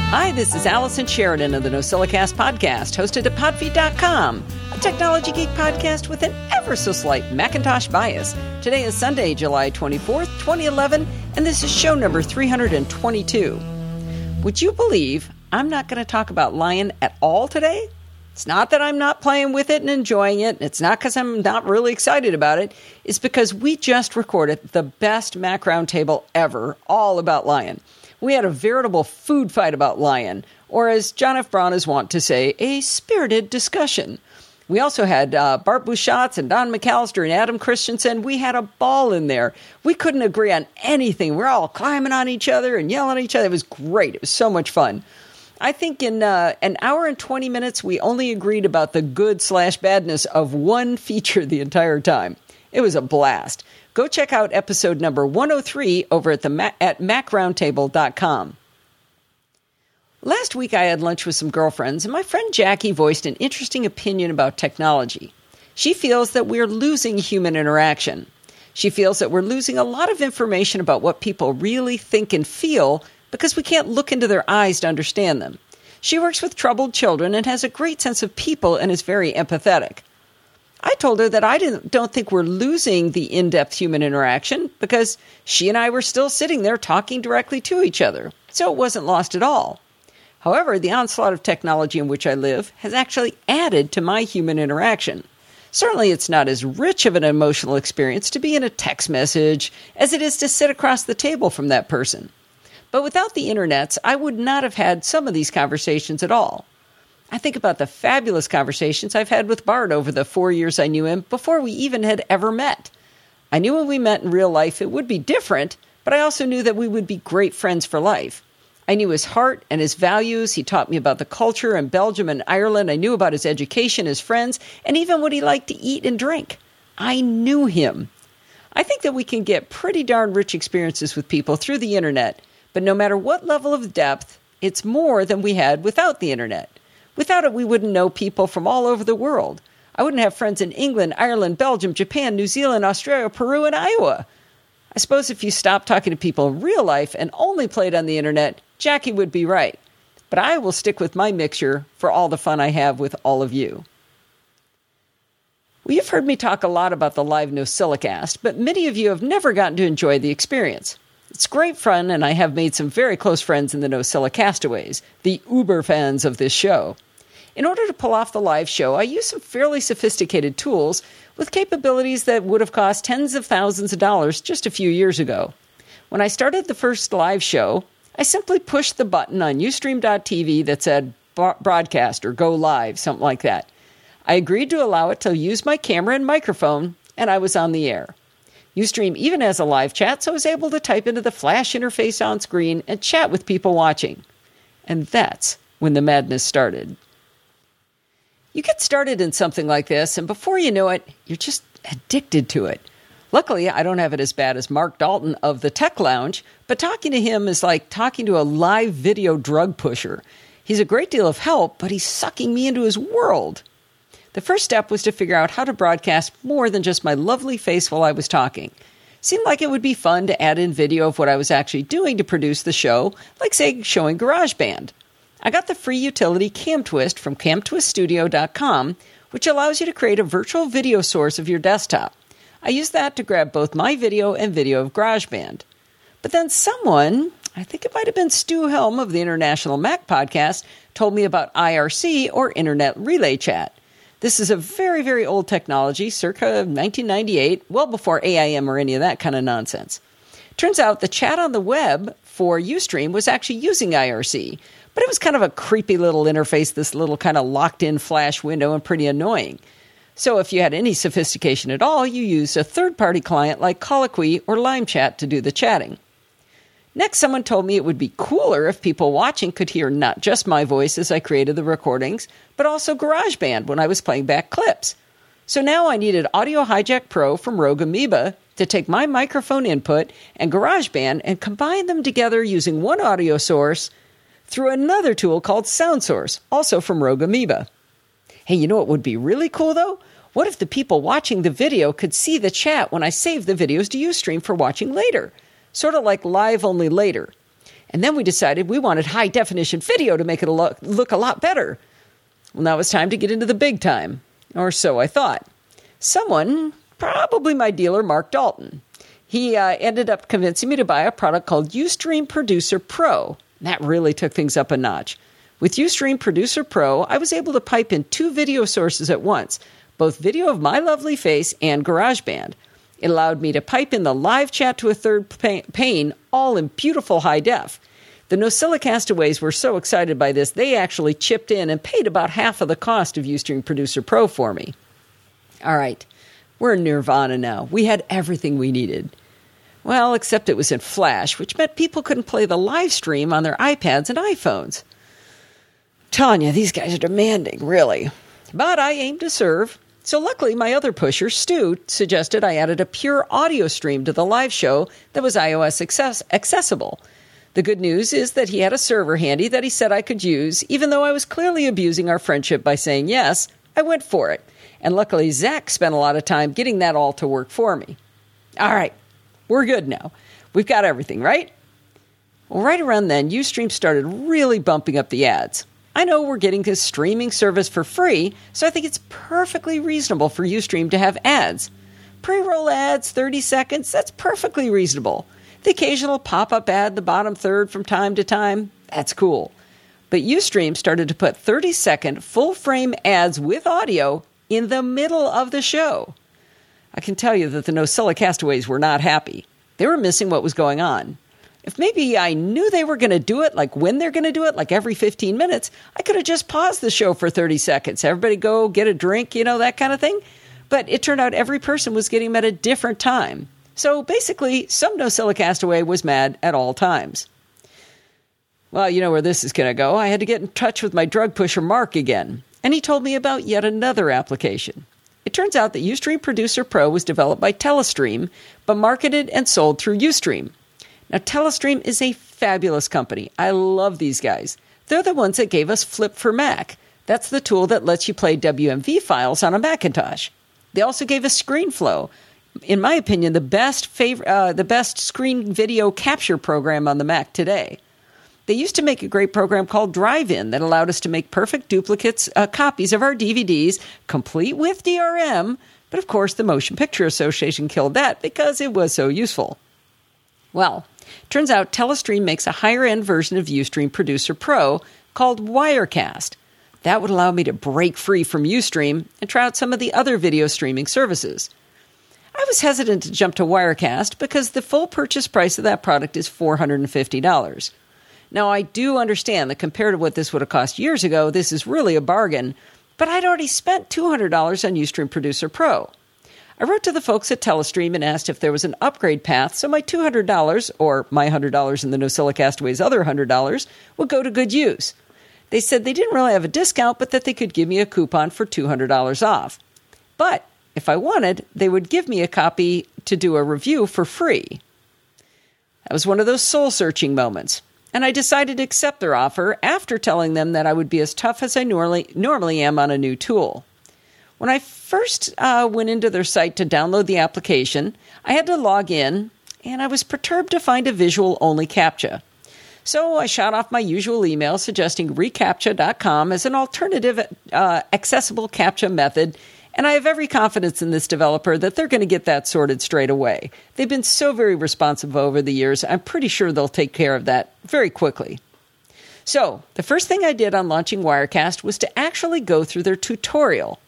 Hi, this is Allison Sheridan of the NosillaCast podcast, hosted at podfeet.com, a technology geek podcast with an ever-so-slight Macintosh bias. Today is Sunday, July 24th, 2011, and this is show number 322. Would you believe I'm not going to talk about Lion at all today? It's not that I'm not playing with it and enjoying it. It's not because I'm not really excited about it. It's because we just recorded the best Mac Roundtable ever, all about Lion. We had a veritable food fight about Lion, or as John F. Braun is wont to say, a spirited discussion. We also had Bart Busschots and Don McAllister and Adam Christensen. We had a ball in there. We couldn't agree on anything. We're all climbing on each other and yelling at each other. It was great. It was so much fun. I think in an hour and 20 minutes, we only agreed about the good/badness of one feature the entire time. It was a blast. Go check out episode number 103 over at macroundtable.com. Last week, I had lunch with some girlfriends, and my friend Jackie voiced an interesting opinion about technology. She feels that we're losing human interaction. She feels that we're losing a lot of information about what people really think and feel because we can't look into their eyes to understand them. She works with troubled children and has a great sense of people and is very empathetic. I told her that I don't think we're losing the in-depth human interaction because she and I were still sitting there talking directly to each other, so it wasn't lost at all. However, the onslaught of technology in which I live has actually added to my human interaction. Certainly it's not as rich of an emotional experience to be in a text message as it is to sit across the table from that person. But without the internets, I would not have had some of these conversations at all. I think about the fabulous conversations I've had with Bart over the 4 years I knew him before we even had ever met. I knew when we met in real life it would be different, but I also knew that we would be great friends for life. I knew his heart and his values. He taught me about the culture in Belgium and Ireland. I knew about his education, his friends, and even what he liked to eat and drink. I knew him. I think that we can get pretty darn rich experiences with people through the internet, but no matter what level of depth, it's more than we had without the internet. Without it, we wouldn't know people from all over the world. I wouldn't have friends in England, Ireland, Belgium, Japan, New Zealand, Australia, Peru, and Iowa. I suppose if you stopped talking to people in real life and only played on the internet, Jackie would be right. But I will stick with my mixture for all the fun I have with all of you. Well, you've heard me talk a lot about the live NosillaCast, but many of you have never gotten to enjoy the experience. It's great fun, and I have made some very close friends in the NosillaCastaways, the uber fans of this show. In order to pull off the live show, I used some fairly sophisticated tools with capabilities that would have cost tens of thousands of dollars just a few years ago. When I started the first live show, I simply pushed the button on Ustream.tv that said broadcast or go live, something like that. I agreed to allow it to use my camera and microphone, and I was on the air. Ustream even has a live chat, so I was able to type into the flash interface on screen and chat with people watching. And that's when the madness started. You get started in something like this, and before you know it, you're just addicted to it. Luckily, I don't have it as bad as Mark Dalton of the Tech Lounge, but talking to him is like talking to a live video drug pusher. He's a great deal of help, but he's sucking me into his world. The first step was to figure out how to broadcast more than just my lovely face while I was talking. Seemed like it would be fun to add in video of what I was actually doing to produce the show, like, say, showing GarageBand. I got the free utility CamTwist from camtwiststudio.com, which allows you to create a virtual video source of your desktop. I used that to grab both my video and video of GarageBand. But then someone, I think it might have been Stu Helm of the International Mac Podcast, told me about IRC, or Internet Relay Chat. This is a very, very old technology, circa 1998, well before AIM or any of that kind of nonsense. Turns out the chat on the web for Ustream was actually using IRC, but it was kind of a creepy little interface, this little kind of locked-in flash window, and pretty annoying. So if you had any sophistication at all, you used a third-party client like Colloquy or LimeChat to do the chatting. Next, someone told me it would be cooler if people watching could hear not just my voice as I created the recordings, but also GarageBand when I was playing back clips. So now I needed Audio Hijack Pro from Rogue Amoeba to take my microphone input and GarageBand and combine them together using one audio source through another tool called SoundSource, also from Rogue Amoeba. Hey, you know what would be really cool, though? What if the people watching the video could see the chat when I save the videos to Ustream for watching later? Sort of like live only later. And then we decided we wanted high-definition video to make it look a lot better. Well, now it's time to get into the big time. Or so I thought. Someone, probably my dealer, Mark Dalton, he ended up convincing me to buy a product called Ustream Producer Pro. That really took things up a notch. With Ustream Producer Pro, I was able to pipe in 2 video sources at once, both video of my lovely face and GarageBand. It allowed me to pipe in the live chat to a third pane, all in beautiful high def. The NosillaCastaways were so excited by this, they actually chipped in and paid about half of the cost of Ustream Producer Pro for me. All right, we're in nirvana now. We had everything we needed. Well, except it was in Flash, which meant people couldn't play the live stream on their iPads and iPhones. Tanya, these guys are demanding, really. But I aim to serve. So luckily, my other pusher, Stu, suggested I added a pure audio stream to the live show that was iOS accessible. The good news is that he had a server handy that he said I could use, even though I was clearly abusing our friendship by saying yes, I went for it. And luckily, Zach spent a lot of time getting that all to work for me. All right, we're good now. We've got everything, right? Well, right around then, Ustream started really bumping up the ads. I know we're getting this streaming service for free, so I think it's perfectly reasonable for Ustream to have ads. Pre-roll ads, 30 seconds, that's perfectly reasonable. The occasional pop-up ad in the bottom third from time to time, that's cool. But Ustream started to put 30-second full-frame ads with audio in the middle of the show. I can tell you that the NosillaCastaways were not happy. They were missing what was going on. If maybe I knew they were going to do it, like when they're going to do it, like every 15 minutes, I could have just paused the show for 30 seconds. Everybody go get a drink, that kind of thing. But it turned out every person was getting them at a different time. So basically, some NosillaCastaway was mad at all times. Well, you know where this is going to go. I had to get in touch with my drug pusher, Mark, again. And he told me about yet another application. It turns out that Ustream Producer Pro was developed by Telestream, but marketed and sold through Ustream. Now, Telestream is a fabulous company. I love these guys. They're the ones that gave us Flip for Mac. That's the tool that lets you play WMV files on a Macintosh. They also gave us ScreenFlow. In my opinion, the best screen video capture program on the Mac today. They used to make a great program called Drive-In that allowed us to make perfect duplicates, copies of our DVDs, complete with DRM. But of course, the Motion Picture Association killed that because it was so useful. Well, turns out Telestream makes a higher-end version of Ustream Producer Pro called Wirecast. That would allow me to break free from Ustream and try out some of the other video streaming services. I was hesitant to jump to Wirecast because the full purchase price of that product is $450. Now, I do understand that compared to what this would have cost years ago, this is really a bargain, but I'd already spent $200 on Ustream Producer Pro. I wrote to the folks at Telestream and asked if there was an upgrade path so my $200, or my $100 and the NosillaCastaway's other $100, would go to good use. They said they didn't really have a discount, but that they could give me a coupon for $200 off. But if I wanted, they would give me a copy to do a review for free. That was one of those soul-searching moments, and I decided to accept their offer after telling them that I would be as tough as I normally am on a new tool. When I first went into their site to download the application, I had to log in, and I was perturbed to find a visual-only CAPTCHA. So I shot off my usual email suggesting reCAPTCHA.com as an alternative accessible CAPTCHA method, and I have every confidence in this developer that they're going to get that sorted straight away. They've been so very responsive over the years, I'm pretty sure they'll take care of that very quickly. So the first thing I did on launching Wirecast was to actually go through their tutorial.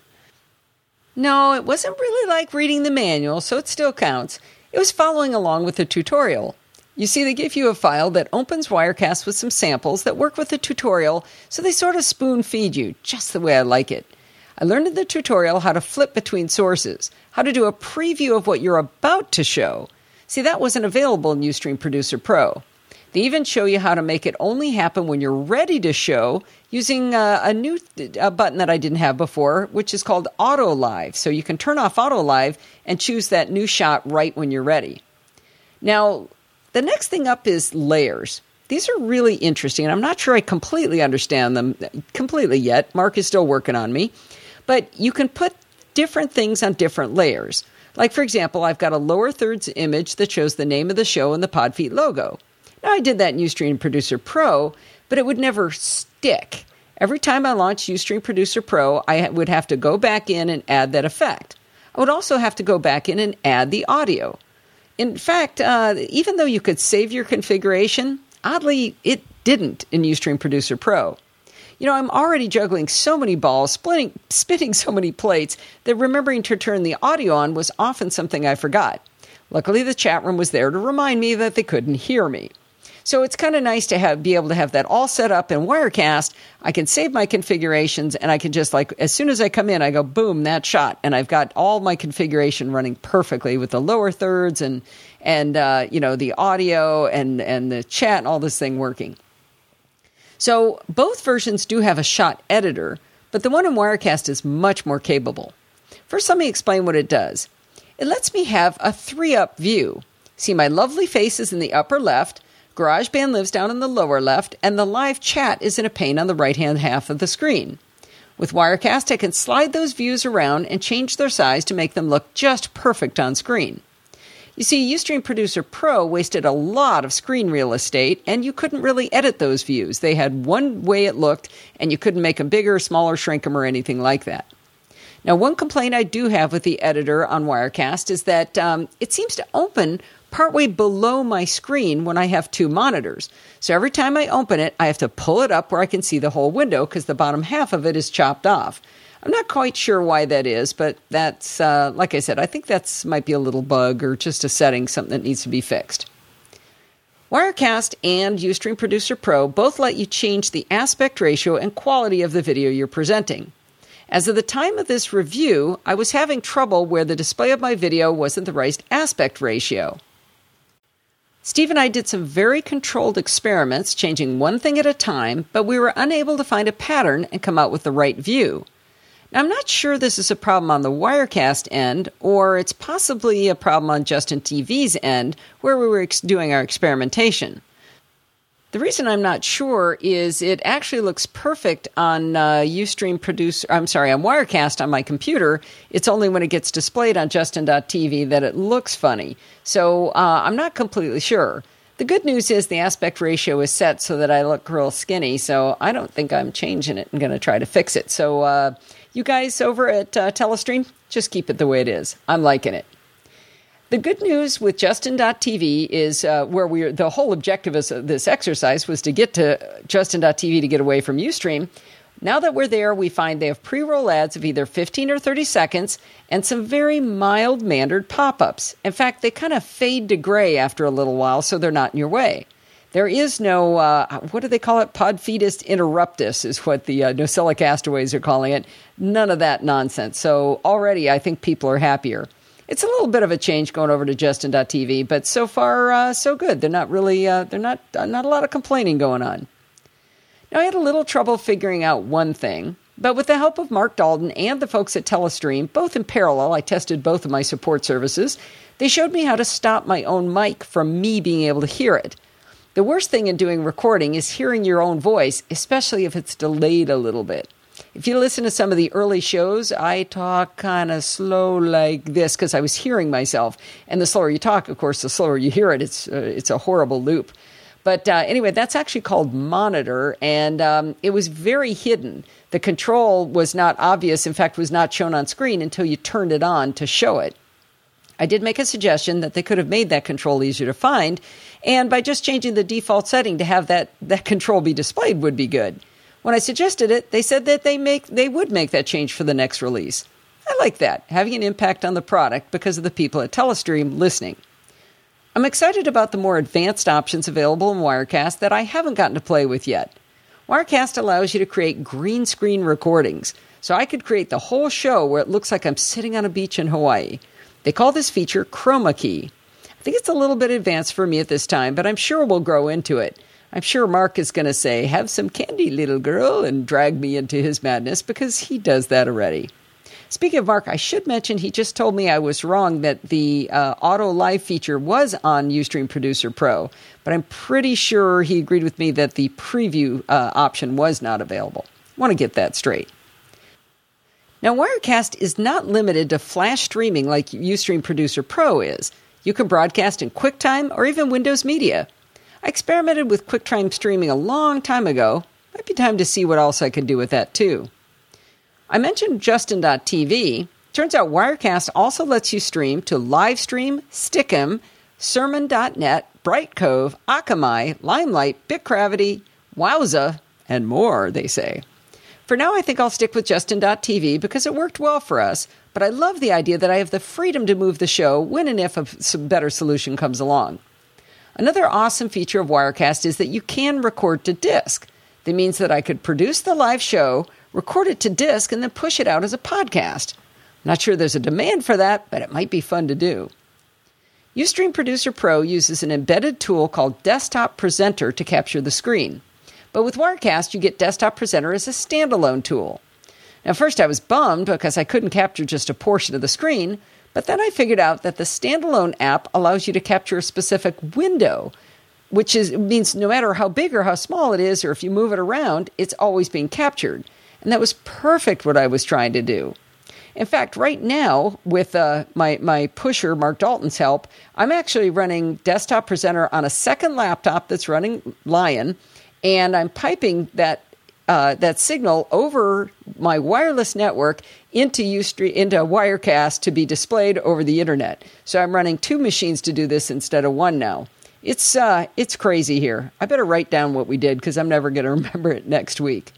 No, it wasn't really like reading the manual, so it still counts. It was following along with the tutorial. You see, they give you a file that opens Wirecast with some samples that work with the tutorial, so they sort of spoon-feed you, just the way I like it. I learned in the tutorial how to flip between sources, how to do a preview of what you're about to show. See, that wasn't available in Ustream Producer Pro. They even show you how to make it only happen when you're ready to show using a new button that I didn't have before, which is called Auto Live. So you can turn off Auto Live and choose that new shot right when you're ready. Now, the next thing up is layers. These are really interesting, and I'm not sure I completely understand them completely yet. Mark is still working on me. But you can put different things on different layers. Like, for example, I've got a lower thirds image that shows the name of the show and the Podfeet logo. Now, I did that in Ustream Producer Pro, but it would never stick. Every time I launched Ustream Producer Pro, I would have to go back in and add that effect. I would also have to go back in and add the audio. In fact, even though you could save your configuration, oddly, it didn't in Ustream Producer Pro. I'm already juggling so many balls, spinning so many plates, that remembering to turn the audio on was often something I forgot. Luckily, the chat room was there to remind me that they couldn't hear me. So it's kind of nice to be able to have that all set up in Wirecast. I can save my configurations, and I can just, as soon as I come in, I go, boom, that shot. And I've got all my configuration running perfectly with the lower thirds and the audio and the chat and all this thing working. So both versions do have a shot editor, but the one in Wirecast is much more capable. First, let me explain what it does. It lets me have a 3-up view. See my lovely faces in the upper left, GarageBand lives down in the lower left, and the live chat is in a pane on the right-hand half of the screen. With Wirecast, I can slide those views around and change their size to make them look just perfect on screen. You see, Ustream Producer Pro wasted a lot of screen real estate, and you couldn't really edit those views. They had one way it looked, and you couldn't make them bigger, smaller, shrink them, or anything like that. Now, one complaint I do have with the editor on Wirecast is that it seems to open partway below my screen when I have two monitors. So every time I open it, I have to pull it up where I can see the whole window because the bottom half of it is chopped off. I'm not quite sure why that is, but that's, like I said, I think that might be a little bug or just a setting, something that needs to be fixed. Wirecast and Ustream Producer Pro both let you change the aspect ratio and quality of the video you're presenting. As of the time of this review, I was having trouble where the display of my video wasn't the right aspect ratio. Steve and I did some very controlled experiments, changing one thing at a time, but we were unable to find a pattern and come out with the right view. Now, I'm not sure this is a problem on the Wirecast end, or it's possibly a problem on Justin TV's end, where we were doing our experimentation. The reason I'm not sure is it actually looks perfect on on Wirecast on my computer. It's only when it gets displayed on Justin.tv that it looks funny. So I'm not completely sure. The good news is the aspect ratio is set so that I look real skinny, so I don't think I'm changing it. I'm going to try to fix it. So you guys over at Telestream, just keep it the way it is. I'm liking it. The good news with Justin.tv is where the whole objective of this exercise was to get to Justin.tv to get away from Ustream. Now that we're there, we find they have pre-roll ads of either 15 or 30 seconds and some very mild-mannered pop-ups. In fact, they kind of fade to gray after a little while, so they're not in your way. There is no, what do they call it? Podfetus interruptus is what the Nosilla castaways are calling it. None of that nonsense. So already I think people are happier. It's a little bit of a change going over to Justin.tv, but so far, so good. They're not really, not a lot of complaining going on. Now, I had a little trouble figuring out one thing, but with the help of Mark Dalton and the folks at Telestream, both in parallel, I tested both of my support services. They showed me how to stop my own mic from me being able to hear it. The worst thing in doing recording is hearing your own voice, especially if it's delayed a little bit. If you listen to some of the early shows, I talk kind of slow like this because I was hearing myself. And the slower you talk, of course, the slower you hear it. It's a horrible loop. But anyway, that's actually called Monitor, and it was very hidden. The control was not obvious, in fact, was not shown on screen until you turned it on to show it. I did make a suggestion that they could have made that control easier to find, and by just changing the default setting to have that control be displayed would be good. When I suggested it, they said that they would make that change for the next release. I like that, having an impact on the product because of the people at Telestream listening. I'm excited about the more advanced options available in Wirecast that I haven't gotten to play with yet. Wirecast allows you to create green screen recordings, so I could create the whole show where it looks like I'm sitting on a beach in Hawaii. They call this feature Chroma Key. I think it's a little bit advanced for me at this time, but I'm sure we'll grow into it. I'm sure Mark is going to say, "Have some candy, little girl," and drag me into his madness because he does that already. Speaking of Mark, I should mention he just told me I was wrong that the auto live feature was on Ustream Producer Pro, but I'm pretty sure he agreed with me that the preview option was not available. I want to get that straight. Now, Wirecast is not limited to flash streaming like Ustream Producer Pro is. You can broadcast in QuickTime or even Windows Media. I experimented with QuickTime streaming a long time ago. Might be time to see what else I can do with that too. I mentioned Justin.tv. Turns out Wirecast also lets you stream to Livestream, Stickam, Sermon.net, Brightcove, Akamai, Limelight, Bitgravity, Wowza, and more, they say. For now, I think I'll stick with Justin.tv because it worked well for us, but I love the idea that I have the freedom to move the show when and if a better solution comes along. Another awesome feature of Wirecast is that you can record to disk. That means that I could produce the live show, record it to disk, and then push it out as a podcast. I'm not sure there's a demand for that, but it might be fun to do. Ustream Producer Pro uses an embedded tool called Desktop Presenter to capture the screen. But with Wirecast, you get Desktop Presenter as a standalone tool. Now, first I was bummed because I couldn't capture just a portion of the screen, but then I figured out that the standalone app allows you to capture a specific window, which means no matter how big or how small it is, or if you move it around, it's always being captured. And that was perfect what I was trying to do. In fact, right now, with my pusher, Mark Dalton's help, I'm actually running Desktop Presenter on a second laptop that's running Lion, and I'm piping that signal over my wireless network into Wirecast to be displayed over the internet. So I'm running two machines to do this instead of one now. It's crazy here. I better write down what we did because I'm never going to remember it next week.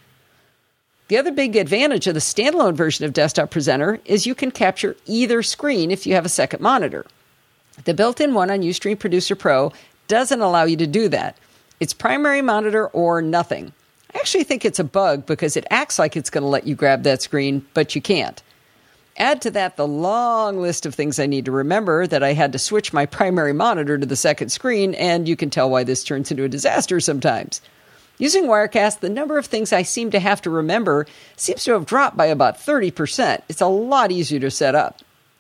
The other big advantage of the standalone version of Desktop Presenter is you can capture either screen if you have a second monitor. The built-in one on Ustream Producer Pro doesn't allow you to do that. It's primary monitor or nothing. I actually think it's a bug because it acts like it's going to let you grab that screen, but you can't. Add to that the long list of things I need to remember that I had to switch my primary monitor to the second screen, and you can tell why this turns into a disaster sometimes. Using Wirecast, the number of things I seem to have to remember seems to have dropped by about 30%. It's a lot easier to set up.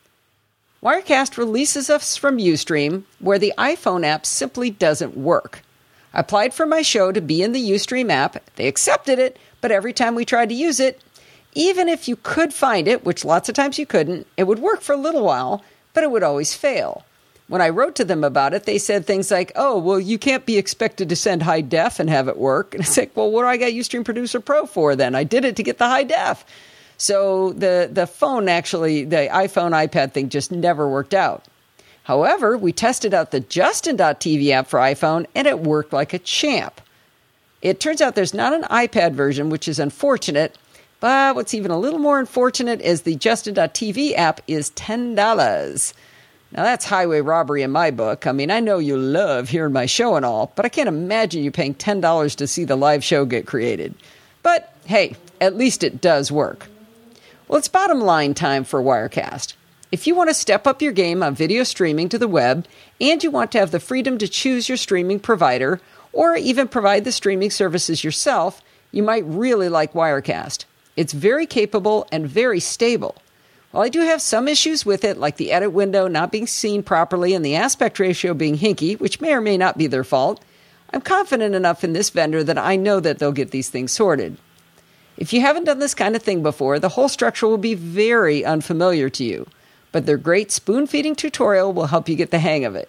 Wirecast releases us from Ustream, where the iPhone app simply doesn't work. I applied for my show to be in the Ustream app. They accepted it, but every time we tried to use it, even if you could find it, which lots of times you couldn't, it would work for a little while, but it would always fail. When I wrote to them about it, they said things like, oh, well, you can't be expected to send high def and have it work. And it's like, well, what do I got Ustream Producer Pro for then? I did it to get the high def. So the phone actually, the iPhone, iPad thing just never worked out. However, we tested out the Justin.tv app for iPhone, and it worked like a champ. It turns out there's not an iPad version, which is unfortunate, but what's even a little more unfortunate is the Justin.tv app is $10. Now, that's highway robbery in my book. I mean, I know you love hearing my show and all, but I can't imagine you paying $10 to see the live show get created. But, hey, at least it does work. Well, it's bottom line time for Wirecast. If you want to step up your game on video streaming to the web, and you want to have the freedom to choose your streaming provider, or even provide the streaming services yourself, you might really like Wirecast. It's very capable and very stable. While I do have some issues with it, like the edit window not being seen properly and the aspect ratio being hinky, which may or may not be their fault, I'm confident enough in this vendor that I know that they'll get these things sorted. If you haven't done this kind of thing before, the whole structure will be very unfamiliar to you, but their great spoon-feeding tutorial will help you get the hang of it.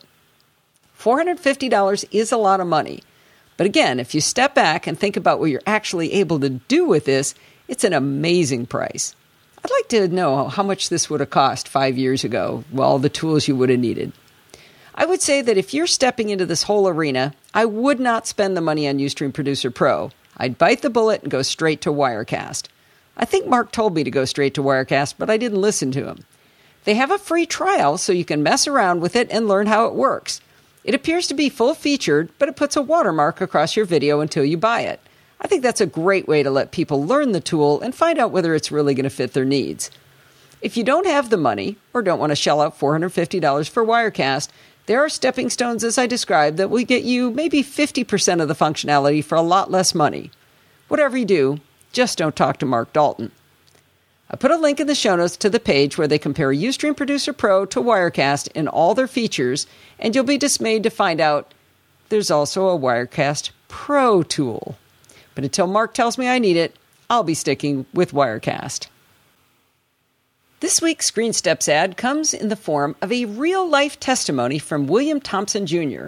$450 is a lot of money, but again, if you step back and think about what you're actually able to do with this, it's an amazing price. I'd like to know how much this would have cost 5 years ago, all the tools you would have needed. I would say that if you're stepping into this whole arena, I would not spend the money on Ustream Producer Pro. I'd bite the bullet and go straight to Wirecast. I think Mark told me to go straight to Wirecast, but I didn't listen to him. They have a free trial so you can mess around with it and learn how it works. It appears to be full-featured, but it puts a watermark across your video until you buy it. I think that's a great way to let people learn the tool and find out whether it's really going to fit their needs. If you don't have the money or don't want to shell out $450 for Wirecast, there are stepping stones, as I described, that will get you maybe 50% of the functionality for a lot less money. Whatever you do, just don't talk to Mark Dalton. I put a link in the show notes to the page where they compare Ustream Producer Pro to Wirecast in all their features, and you'll be dismayed to find out there's also a Wirecast Pro tool. But until Mark tells me I need it, I'll be sticking with Wirecast. This week's ScreenSteps ad comes in the form of a real-life testimony from William Thompson Jr.,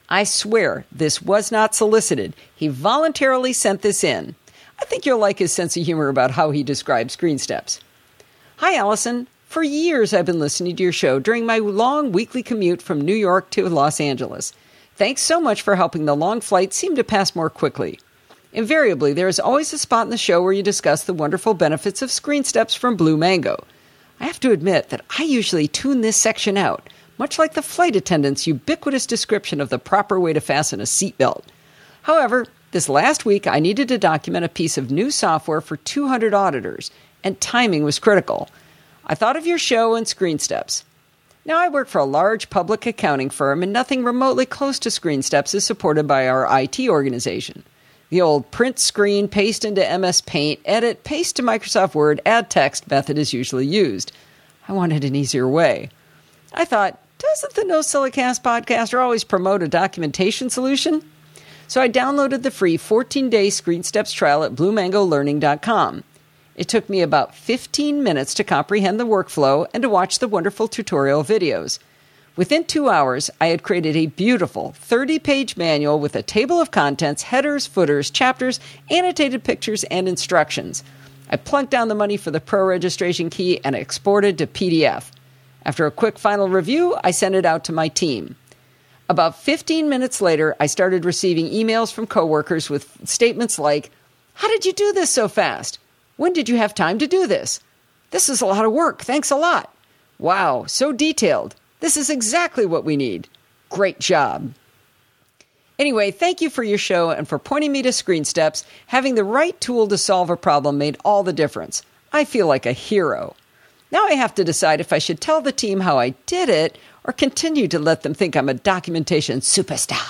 I swear this was not solicited. He voluntarily sent this in. I think you'll like his sense of humor about how he describes ScreenSteps. Hi, Allison. For years I've been listening to your show during my long weekly commute from New York to Los Angeles. Thanks so much for helping the long flight seem to pass more quickly. Invariably, there is always a spot in the show where you discuss the wonderful benefits of ScreenSteps from Blue Mango. I have to admit that I usually tune this section out, much like the flight attendant's ubiquitous description of the proper way to fasten a seatbelt. However, this last week I needed to document a piece of new software for 200 auditors, and timing was critical. I thought of your show and ScreenSteps. Now, I work for a large public accounting firm, and nothing remotely close to ScreenSteps is supported by our IT organization. The old print screen, paste into MS Paint, edit, paste to Microsoft Word, add text method is usually used. I wanted an easier way. I thought, doesn't the No Silicast podcaster always promote a documentation solution? So I downloaded the free 14-day ScreenSteps trial at BlueMangoLearning.com. It took me about 15 minutes to comprehend the workflow and to watch the wonderful tutorial videos. Within 2 hours, I had created a beautiful 30-page manual with a table of contents, headers, footers, chapters, annotated pictures, and instructions. I plunked down the money for the pro registration key and exported to PDF. After a quick final review, I sent it out to my team. About 15 minutes later, I started receiving emails from coworkers with statements like, "How did you do this so fast? When did you have time to do this? This is a lot of work. Thanks a lot. Wow, so detailed. This is exactly what we need. Great job." Anyway, thank you for your show and for pointing me to ScreenSteps. Having the right tool to solve a problem made all the difference. I feel like a hero. Now I have to decide if I should tell the team how I did it or continue to let them think I'm a documentation superstar.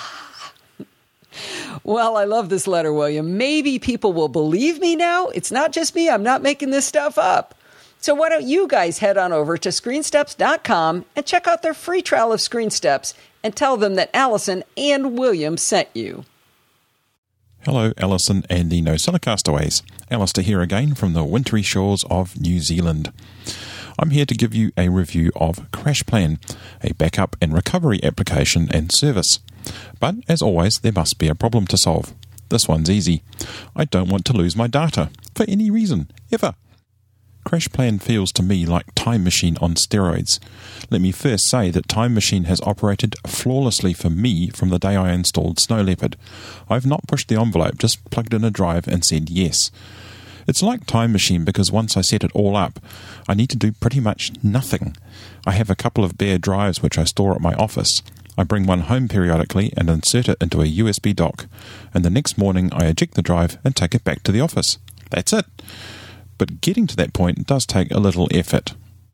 Well, I love this letter, William. Maybe people will believe me now. It's not just me. I'm not making this stuff up. So why don't you guys head on over to ScreenSteps.com and check out their free trial of ScreenSteps and tell them that Allison and William sent you. Hello, Alison and the No Silicastaways. Alistair here again from the wintry shores of New Zealand. I'm here to give you a review of CrashPlan, a backup and recovery application and service. But, as always, there must be a problem to solve. This one's easy. I don't want to lose my data, for any reason, ever. CrashPlan feels to me like Time Machine on steroids. Let me first say that Time Machine has operated flawlessly for me from the day I installed Snow Leopard. I've not pushed the envelope, just plugged in a drive and said yes. It's like Time Machine because once I set it all up, I need to do pretty much nothing. I have a couple of bare drives which I store at my office. I bring one home periodically and insert it into a USB dock, and the next morning I eject the drive and take it back to the office. That's it. But getting to that point does take a little effort.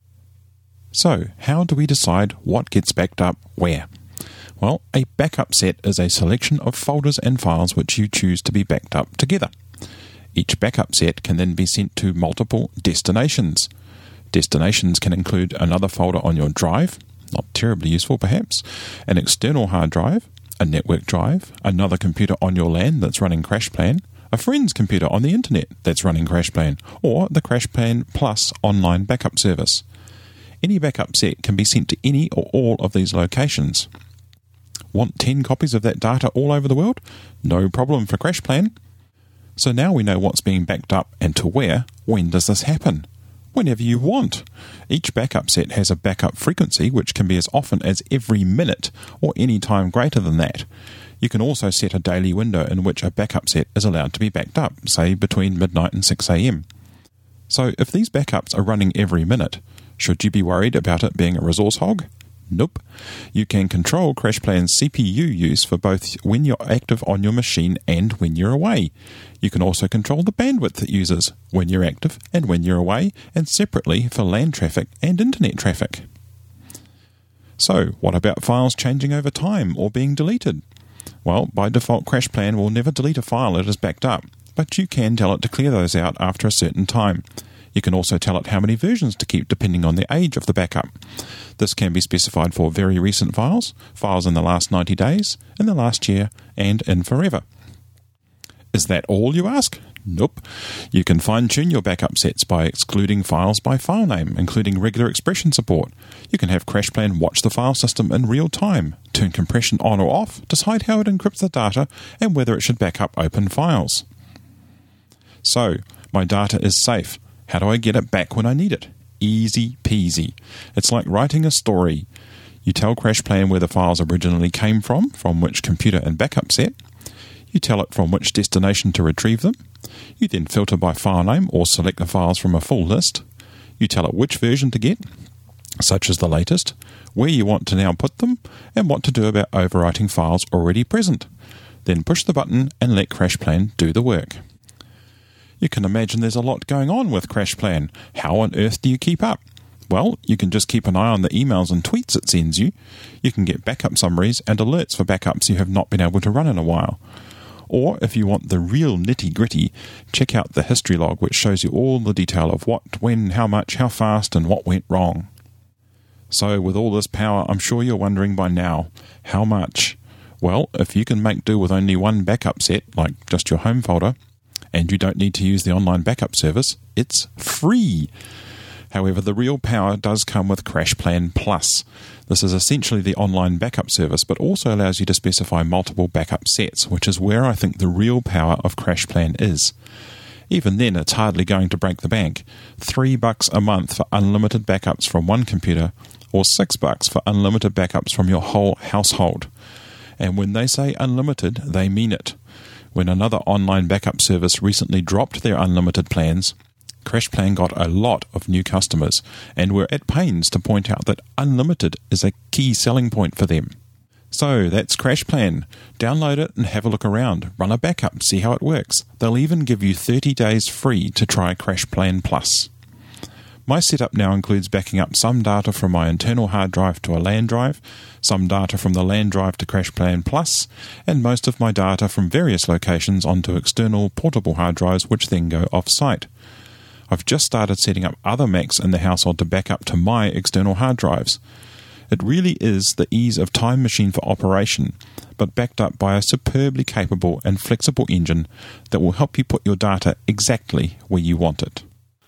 So, how do we decide what gets backed up where? Well, a backup set is a selection of folders and files which you choose to be backed up together. Each backup set can then be sent to multiple destinations. Destinations can include another folder on your drive, not terribly useful perhaps, an external hard drive, a network drive, another computer on your LAN that's running CrashPlan, a friend's computer on the internet that's running CrashPlan, or the CrashPlan Plus online backup service. Any backup set can be sent to any or all of these locations. Want 10 copies of that data all over the world? No problem for CrashPlan. So now we know what's being backed up and to where. When does this happen? Whenever you want. Each backup set has a backup frequency which can be as often as every minute or any time greater than that. You can also set a daily window in which a backup set is allowed to be backed up, say between midnight and 6 a.m. So if these backups are running every minute, should you be worried about it being a resource hog? Nope. You can control CrashPlan's CPU use for both when you're active on your machine and when you're away. You can also control the bandwidth it uses when you're active and when you're away, and separately for LAN traffic and internet traffic. So, what about files changing over time or being deleted? Well, by default, CrashPlan will never delete a file it has backed up, but you can tell it to clear those out after a certain time. You can also tell it how many versions to keep depending on the age of the backup. This can be specified for very recent files, files in the last 90 days, in the last year, and in forever. Is that all, you ask? Nope. You can fine-tune your backup sets by excluding files by file name, including regular expression support. You can have CrashPlan watch the file system in real time, turn compression on or off, decide how it encrypts the data, and whether it should back up open files. So, my data is safe. How do I get it back when I need it? Easy peasy. It's like writing a story. You tell CrashPlan where the files originally came from which computer and backup set. You tell it from which destination to retrieve them. You then filter by file name or select the files from a full list. You tell it which version to get, such as the latest, where you want to now put them, and what to do about overwriting files already present. Then push the button and let CrashPlan do the work. You can imagine there's a lot going on with CrashPlan. How on earth do you keep up? Well, you can just keep an eye on the emails and tweets it sends you. You can get backup summaries and alerts for backups you have not been able to run in a while. Or, if you want the real nitty-gritty, check out the history log, which shows you all the detail of what, when, how much, how fast, and what went wrong. So, with all this power, I'm sure you're wondering by now, how much? Well, if you can make do with only one backup set, like just your home folder, and you don't need to use the online backup service, it's free. However, the real power does come with CrashPlan Plus. This is essentially the online backup service, but also allows you to specify multiple backup sets, which is where I think the real power of CrashPlan is. Even then, it's hardly going to break the bank. $3 a month for unlimited backups from one computer, or $6 for unlimited backups from your whole household. And when they say unlimited, they mean it. When another online backup service recently dropped their unlimited plans, CrashPlan got a lot of new customers, and were at pains to point out that unlimited is a key selling point for them. So that's CrashPlan. Download it and have a look around. Run a backup, see how it works. They'll even give you 30 days free to try CrashPlan Plus. My setup now includes backing up some data from my internal hard drive to a LAN drive, some data from the LAN drive to CrashPlan Plus, and most of my data from various locations onto external portable hard drives, which then go off-site. I've just started setting up other Macs in the household to back up to my external hard drives. It really is the ease of Time Machine for operation, but backed up by a superbly capable and flexible engine that will help you put your data exactly where you want it.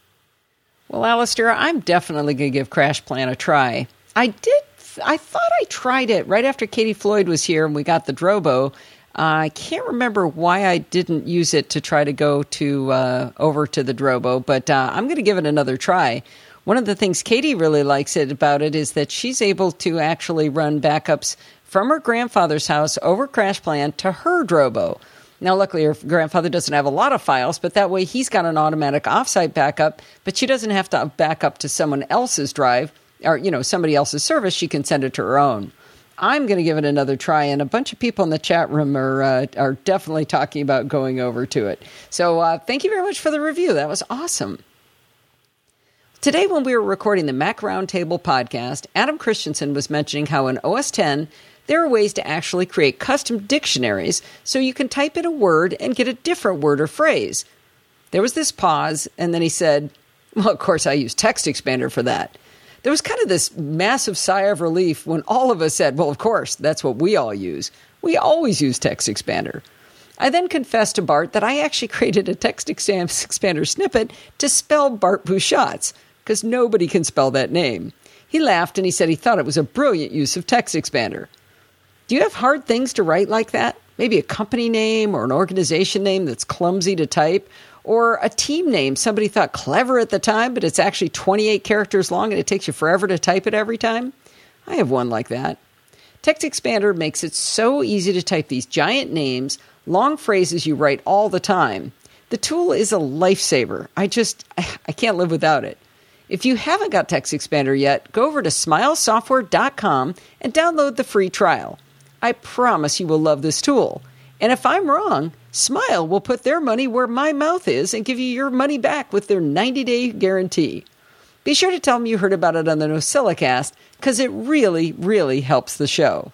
Well, Alistair, I'm definitely going to give CrashPlan a try. I thought I tried it right after Katie Floyd was here and we got the Drobo. I can't remember why I didn't use it to try to go to over to the Drobo, but I'm going to give it another try. One of the things Katie really likes about it is that she's able to actually run backups from her grandfather's house over CrashPlan to her Drobo. Now, luckily, her grandfather doesn't have a lot of files, but that way he's got an automatic offsite backup, but she doesn't have to back up to someone else's drive or, somebody else's service. She can send it to her own. I'm going to give it another try, and a bunch of people in the chat room are definitely talking about going over to it. So thank you very much for the review. That was awesome. Today, when we were recording the Mac Roundtable podcast, Adam Christensen was mentioning how in OS X, there are ways to actually create custom dictionaries so you can type in a word and get a different word or phrase. There was this pause, and then he said, well, of course, I use TextExpander for that. There was kind of this massive sigh of relief when all of us said, well, of course, that's what we all use. We always use TextExpander. I then confessed to Bart that I actually created a TextExpander snippet to spell Bart Busschots, because nobody can spell that name. He laughed and he said he thought it was a brilliant use of TextExpander. Do you have hard things to write like that? Maybe a company name or an organization name that's clumsy to type? Or a team name somebody thought clever at the time, but it's actually 28 characters long and it takes you forever to type it every time? I have one like that. TextExpander makes it so easy to type these giant names, long phrases you write all the time. The tool is a lifesaver. I can't live without it. If you haven't got TextExpander yet, go over to smilesoftware.com and download the free trial. I promise you will love this tool. And if I'm wrong, Smile will put their money where my mouth is and give you your money back with their 90-day guarantee. Be sure to tell them you heard about it on the NosillaCast, because it really, really helps the show.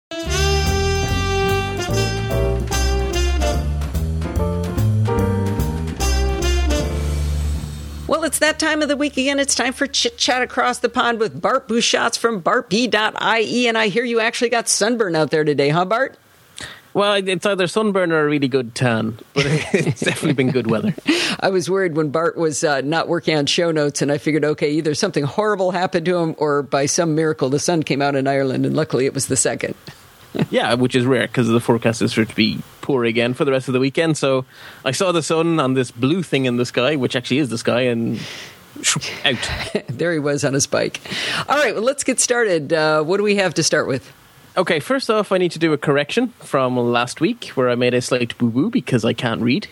Well, it's that time of the week again. It's time for Chit Chat Across the Pond with Bart Busschots from bartb.ie. And I hear you actually got sunburn out there today, huh, Bart? Well, it's either sunburn or a really good tan, but it's definitely been good weather. I was worried when Bart was not working on show notes, and I figured, okay, either something horrible happened to him or by some miracle the sun came out in Ireland, and luckily it was the second. Yeah, which is rare because the forecast is for it to be poor again for the rest of the weekend. So I saw the sun on this blue thing in the sky, which actually is the sky, and out. There he was on his bike. All right, well, let's get started. What do we have to start with? Okay, first off, I need to do a correction from last week where I made a slight boo-boo because I can't read.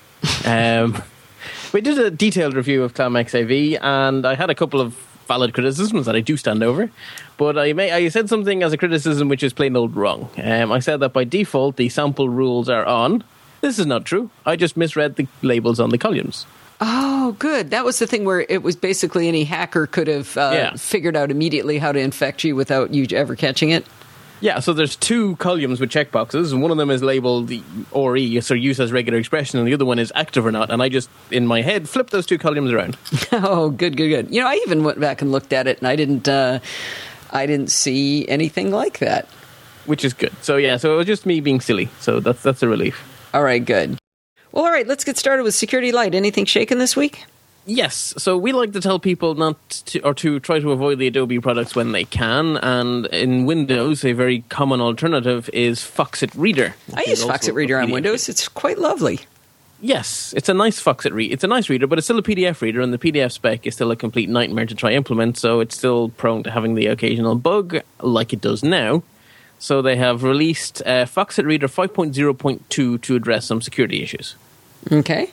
We did a detailed review of Clam XAV, and I had a couple of valid criticisms that I do stand over. But I said something as a criticism which is plain old wrong. I said that by default, the sample rules are on. This is not true. I just misread the labels on the columns. Oh, good. That was the thing where it was basically any hacker could have figured out immediately how to infect you without you ever catching it. Yeah, so there's two columns with checkboxes, and one of them is labeled the RE, so use as regular expression, and the other one is active or not, and I just, in my head, flipped those two columns around. Oh, good. You know, I even went back and looked at it, and I didn't see anything like that. Which is good. So yeah, so it was just me being silly, so that's a relief. All right, good. Well, all right, let's get started with Security Lite. Anything shaken this week? Yes, so we like to tell people to try to avoid the Adobe products when they can, and in Windows, a very common alternative is Foxit Reader. I use Foxit Reader on Windows. It's quite lovely. Yes, it's a nice Foxit reader. It's a nice reader, but it's still a PDF reader, and the PDF spec is still a complete nightmare to try implement, so it's still prone to having the occasional bug, like it does now. So they have released Foxit Reader 5.0.2 to address some security issues. Okay.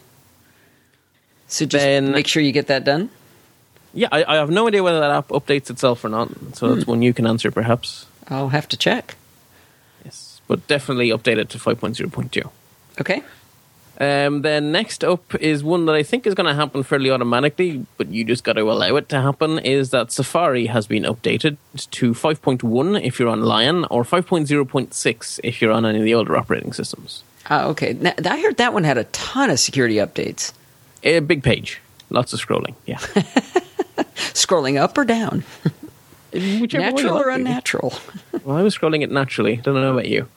So just make sure you get that done? Yeah, I have no idea whether that app updates itself or not, so that's one you can answer perhaps. I'll have to check. Yes, but definitely update it to 5.0.2. Okay. Then next up is one that I think is going to happen fairly automatically, but you just got to allow it to happen, is that Safari has been updated to 5.1 if you're on Lion, or 5.0.6 if you're on any of the older operating systems. Okay. Now, I heard that one had a ton of security updates. A big page. Lots of scrolling, yeah. Scrolling up or down? Whichever Natural or unnatural? Well, I was scrolling it naturally. Don't know about you.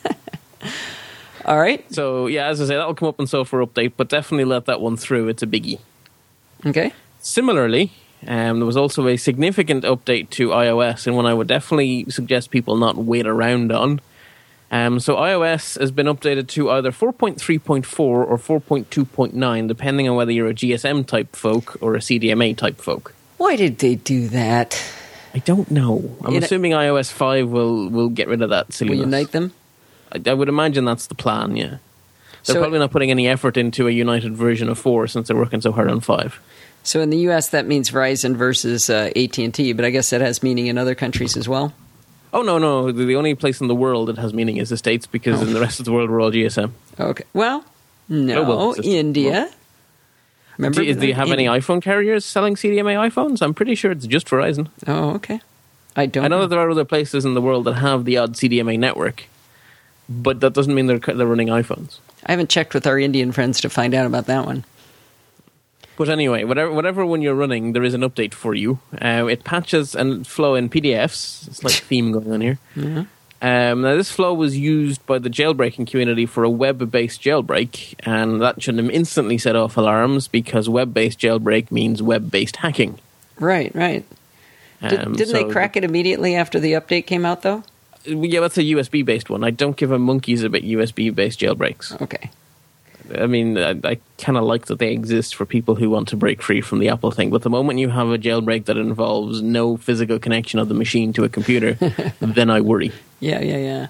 All right. So, yeah, as I say, that'll come up in software update, but definitely let that one through. It's a biggie. Okay. Similarly, there was also a significant update to iOS, and one I would definitely suggest people not wait around on. So iOS has been updated to either 4.3.4 or 4.2.9, depending on whether you're a GSM-type folk or a CDMA type folk. Why did they do that? I don't know. I'm assuming iOS 5 will get rid of that silliness. Will unite them? I would imagine that's the plan, yeah. They're probably not putting any effort into a united version of 4 since they're working so hard on 5. So in the U.S., that means Verizon versus AT&T, but I guess that has meaning in other countries as well? Oh, no. The only place in the world it has meaning is the States, because in the rest of the world we're all GSM. Okay. Well, no. India. Remember? Do you have any iPhone carriers selling CDMA iPhones? I'm pretty sure it's just Verizon. Oh, okay. I know that there are other places in the world that have the odd CDMA network, but that doesn't mean they're running iPhones. I haven't checked with our Indian friends to find out about that one. But anyway, whatever one you're running, there is an update for you. It patches and flow in PDFs. It's like a theme going on here. Mm-hmm. Now, this flow was used by the jailbreaking community for a web-based jailbreak, and that should have instantly set off alarms because web-based jailbreak means web-based hacking. Right. Didn't they crack it immediately after the update came out, though? Yeah, that's a USB-based one. I don't give a monkeys about USB-based jailbreaks. Okay. I mean, I kind of like that they exist for people who want to break free from the Apple thing. But the moment you have a jailbreak that involves no physical connection of the machine to a computer, then I worry. Yeah.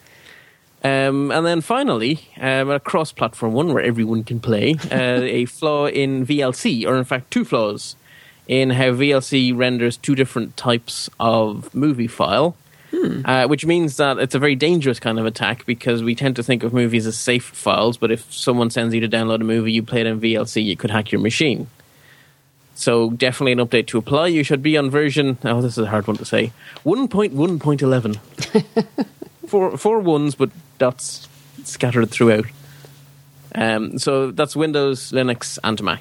And then finally, a cross-platform one where everyone can play, a flaw in VLC, or in fact 2 flaws in how VLC renders 2 different types of movie file. Which means that it's a very dangerous kind of attack because we tend to think of movies as safe files, but if someone sends you to download a movie, you play it in VLC, it could hack your machine. So definitely an update to apply. You should be on version, this is a hard one to say, 1.1.11. four ones, but dots scattered throughout. So that's Windows, Linux, and Mac.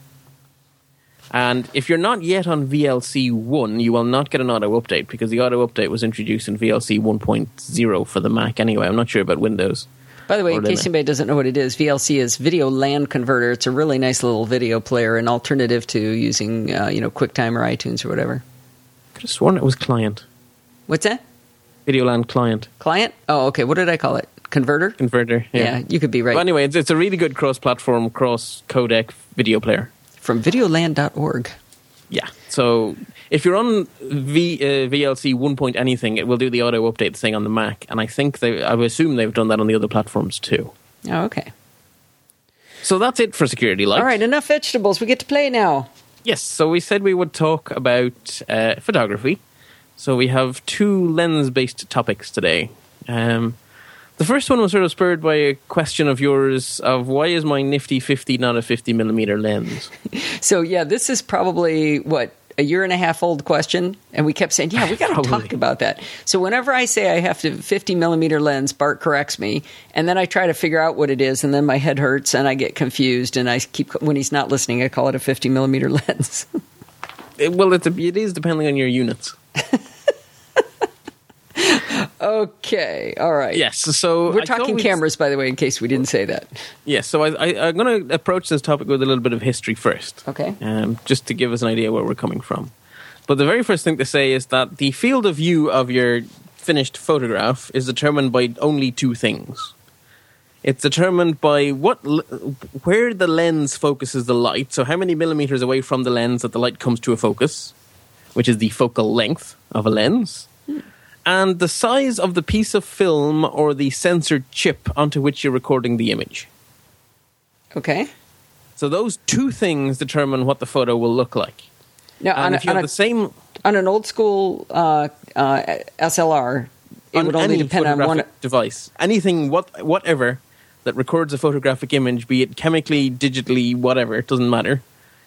And if you're not yet on VLC 1, you will not get an auto update because the auto update was introduced in VLC 1.0 for the Mac anyway. I'm not sure about Windows. By the way, in case anybody doesn't know what it is, VLC is Video LAN Converter. It's a really nice little video player, an alternative to using QuickTime or iTunes or whatever. I could have sworn it was client. What's that? Video LAN client. Client? Oh, okay. What did I call it? Converter? Converter, yeah. You could be right. But anyway, it's a really good cross-platform, cross-codec video player. From videoland.org. Yeah. So if you're on VLC 1 point anything, it will do the auto update thing on the Mac. And I would assume they've done that on the other platforms too. Oh, okay. So that's it for Security Light. All right, enough vegetables. We get to play now. Yes. So we said we would talk about photography. So we have 2 lens-based topics today. The first one was sort of spurred by a question of yours of why is my nifty 50 not a 50mm lens? So, yeah, this is probably, a year and a half old question? And we kept saying, we got to talk about that. So whenever I say I have to 50mm lens, Bart corrects me. And then I try to figure out what it is. And then my head hurts and I get confused. And when he's not listening, I call it a 50mm lens. Well, it is depending on your units. Okay, all right. Yes, so we're talking cameras, by the way, in case we didn't say that. Yes, so I'm going to approach this topic with a little bit of history first. Okay. Just to give us an idea where we're coming from. But the very first thing to say is that the field of view of your finished photograph is determined by only 2 things. It's determined by where the lens focuses the light, so how many millimeters away from the lens that the light comes to a focus, which is the focal length of a lens. And the size of the piece of film or the sensor chip onto which you're recording the image. Okay. So those 2 things determine what the photo will look like. Now, on an old school SLR, it would only depend on one device. Anything, whatever, that records a photographic image, be it chemically, digitally, whatever, it doesn't matter.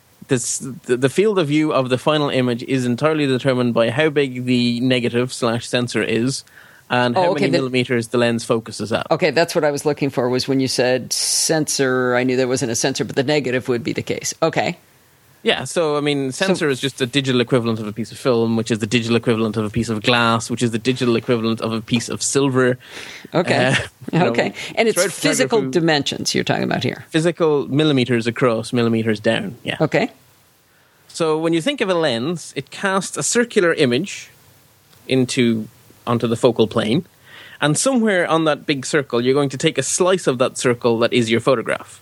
The field of view of the final image is entirely determined by how big the negative/sensor is and how many millimeters the lens focuses at. Okay, that's what I was looking for, was when you said sensor, I knew there wasn't a sensor, but the negative would be the case. Okay. Yeah, so, I mean, sensor is just the digital equivalent of a piece of film, which is the digital equivalent of a piece of glass, which is the digital equivalent of a piece of silver. Okay. Okay. And it's physical dimensions you're talking about here. Physical millimeters across, millimeters down, yeah. Okay. So when you think of a lens, it casts a circular image onto the focal plane, and somewhere on that big circle, you're going to take a slice of that circle that is your photograph.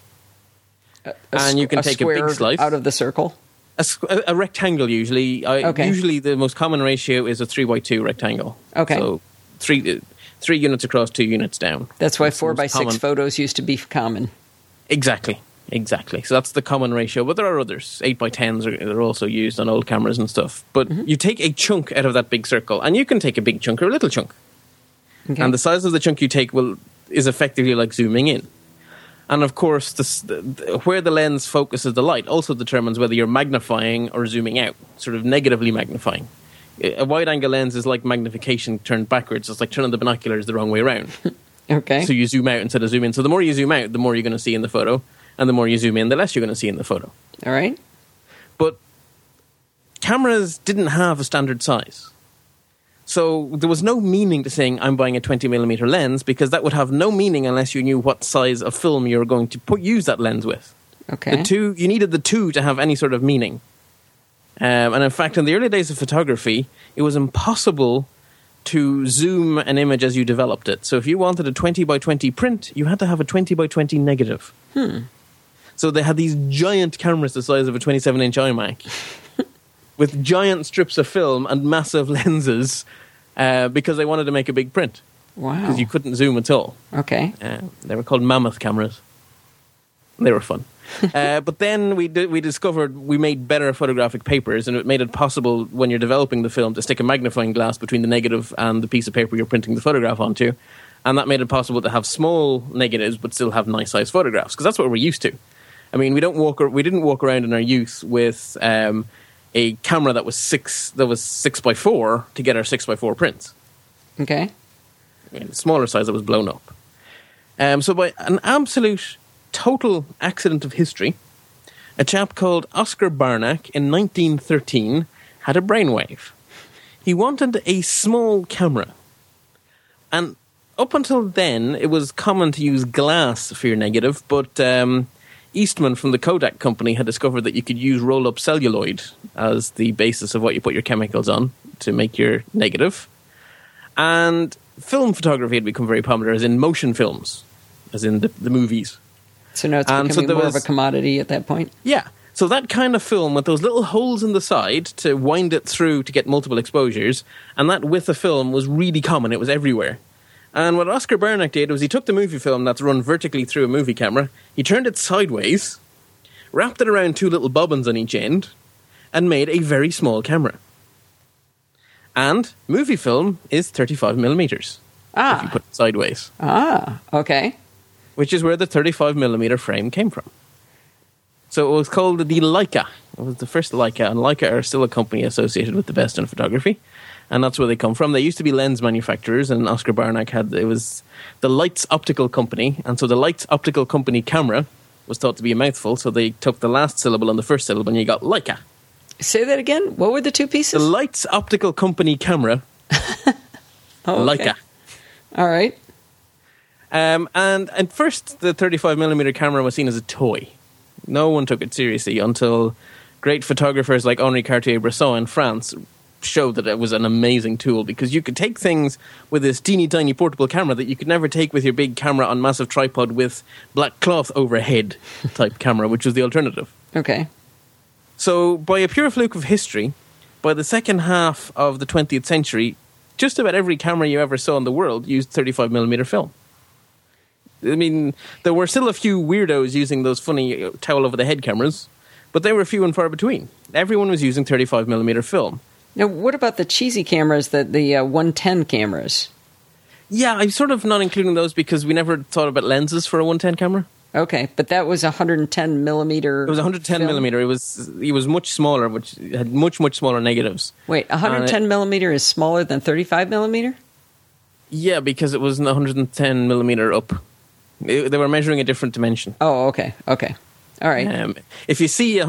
And you can take a big slice out of the circle. A rectangle usually. Okay. Usually the most common ratio is a 3x2 rectangle. Okay. So 3 units across, 2 units down. That's why 4x6 photos used to be common. Exactly. So that's the common ratio. But there are others. 8x10s are also used on old cameras and stuff. But you take a chunk out of that big circle, and you can take a big chunk or a little chunk. Okay. And the size of the chunk you take is effectively like zooming in. And of course, where the lens focuses the light also determines whether you're magnifying or zooming out, sort of negatively magnifying. A wide-angle lens is like magnification turned backwards. It's like turning the binoculars the wrong way around. Okay. So you zoom out instead of zoom in. So the more you zoom out, the more you're going to see in the photo. And the more you zoom in, the less you're going to see in the photo. All right. But cameras didn't have a standard size. So there was no meaning to saying I'm buying a 20mm lens, because that would have no meaning unless you knew what size of film you were going to use that lens with. Okay. You needed the 2 to have any sort of meaning. And in fact, in the early days of photography, it was impossible to zoom an image as you developed it. So if you wanted a 20x20 print, you had to have a 20x20 negative. So they had these giant cameras the size of a 27-inch iMac with giant strips of film and massive lenses because they wanted to make a big print. Wow. Because you couldn't zoom at all. Okay. They were called mammoth cameras. They were fun. But then we discovered we made better photographic papers, and it made it possible when you're developing the film to stick a magnifying glass between the negative and the piece of paper you're printing the photograph onto. And that made it possible to have small negatives but still have nice size photographs, because that's what we're used to. I mean, we didn't walk around in our youth with a camera that was 6x4 to get our 6x4 prints. Okay. I mean, smaller size that was blown up. So by an absolute total accident of history, a chap called Oscar Barnack in 1913 had a brainwave. He wanted a small camera, and up until then, it was common to use glass for your negative, but Eastman from the Kodak company had discovered that you could use roll-up celluloid as the basis of what you put your chemicals on to make your negative. And film photography had become very popular, as in motion films, as in the movies. So now it's becoming more of a commodity at that point? Yeah. So that kind of film with those little holes in the side to wind it through to get multiple exposures, and that width of film was really common. It was everywhere. And what Oscar Barnack did was he took the movie film that's run vertically through a movie camera, he turned it sideways, wrapped it around two little bobbins on each end, and made a very small camera. And movie film is 35 millimeters if you put it sideways. Okay. Which is where the 35 millimeter frame came from. So it was called the Leica. It was the first Leica, and Leica are still a company associated with the best in photography. And that's where they come from. They used to be lens manufacturers, and Oscar Barnack it was the Leitz Optical Company. And so the Leitz Optical Company camera was thought to be a mouthful, so they took the last syllable and the first syllable, and you got Leica. Say that again? What were the two pieces? The Leitz Optical Company camera. Leica. All right. And at first, the 35 millimeter camera was seen as a toy. No one took it seriously until great photographers like Henri Cartier-Bresson in France showed that it was an amazing tool, because you could take things with this teeny tiny portable camera that you could never take with your big camera on massive tripod with black cloth overhead type camera, which was the alternative. Okay. So by a pure fluke of history, by the second half of the 20th century, just about every camera you ever saw in the world used 35 millimeter film. I mean, there were still a few weirdos using those funny towel over the head cameras, but they were few and far between. Everyone was using 35 millimeter film. Now, what about the cheesy cameras, the 110 cameras? Yeah, I'm sort of not including those because we never thought about lenses for a 110 camera. Okay, but that was 110 millimeter. It was 110 film? millimeter. It was much smaller, which had much smaller negatives. Wait, 110 millimeter is smaller than 35 millimeter? Yeah, because it was 110 millimeter up. They were measuring a different dimension. Oh, okay. All right. If you see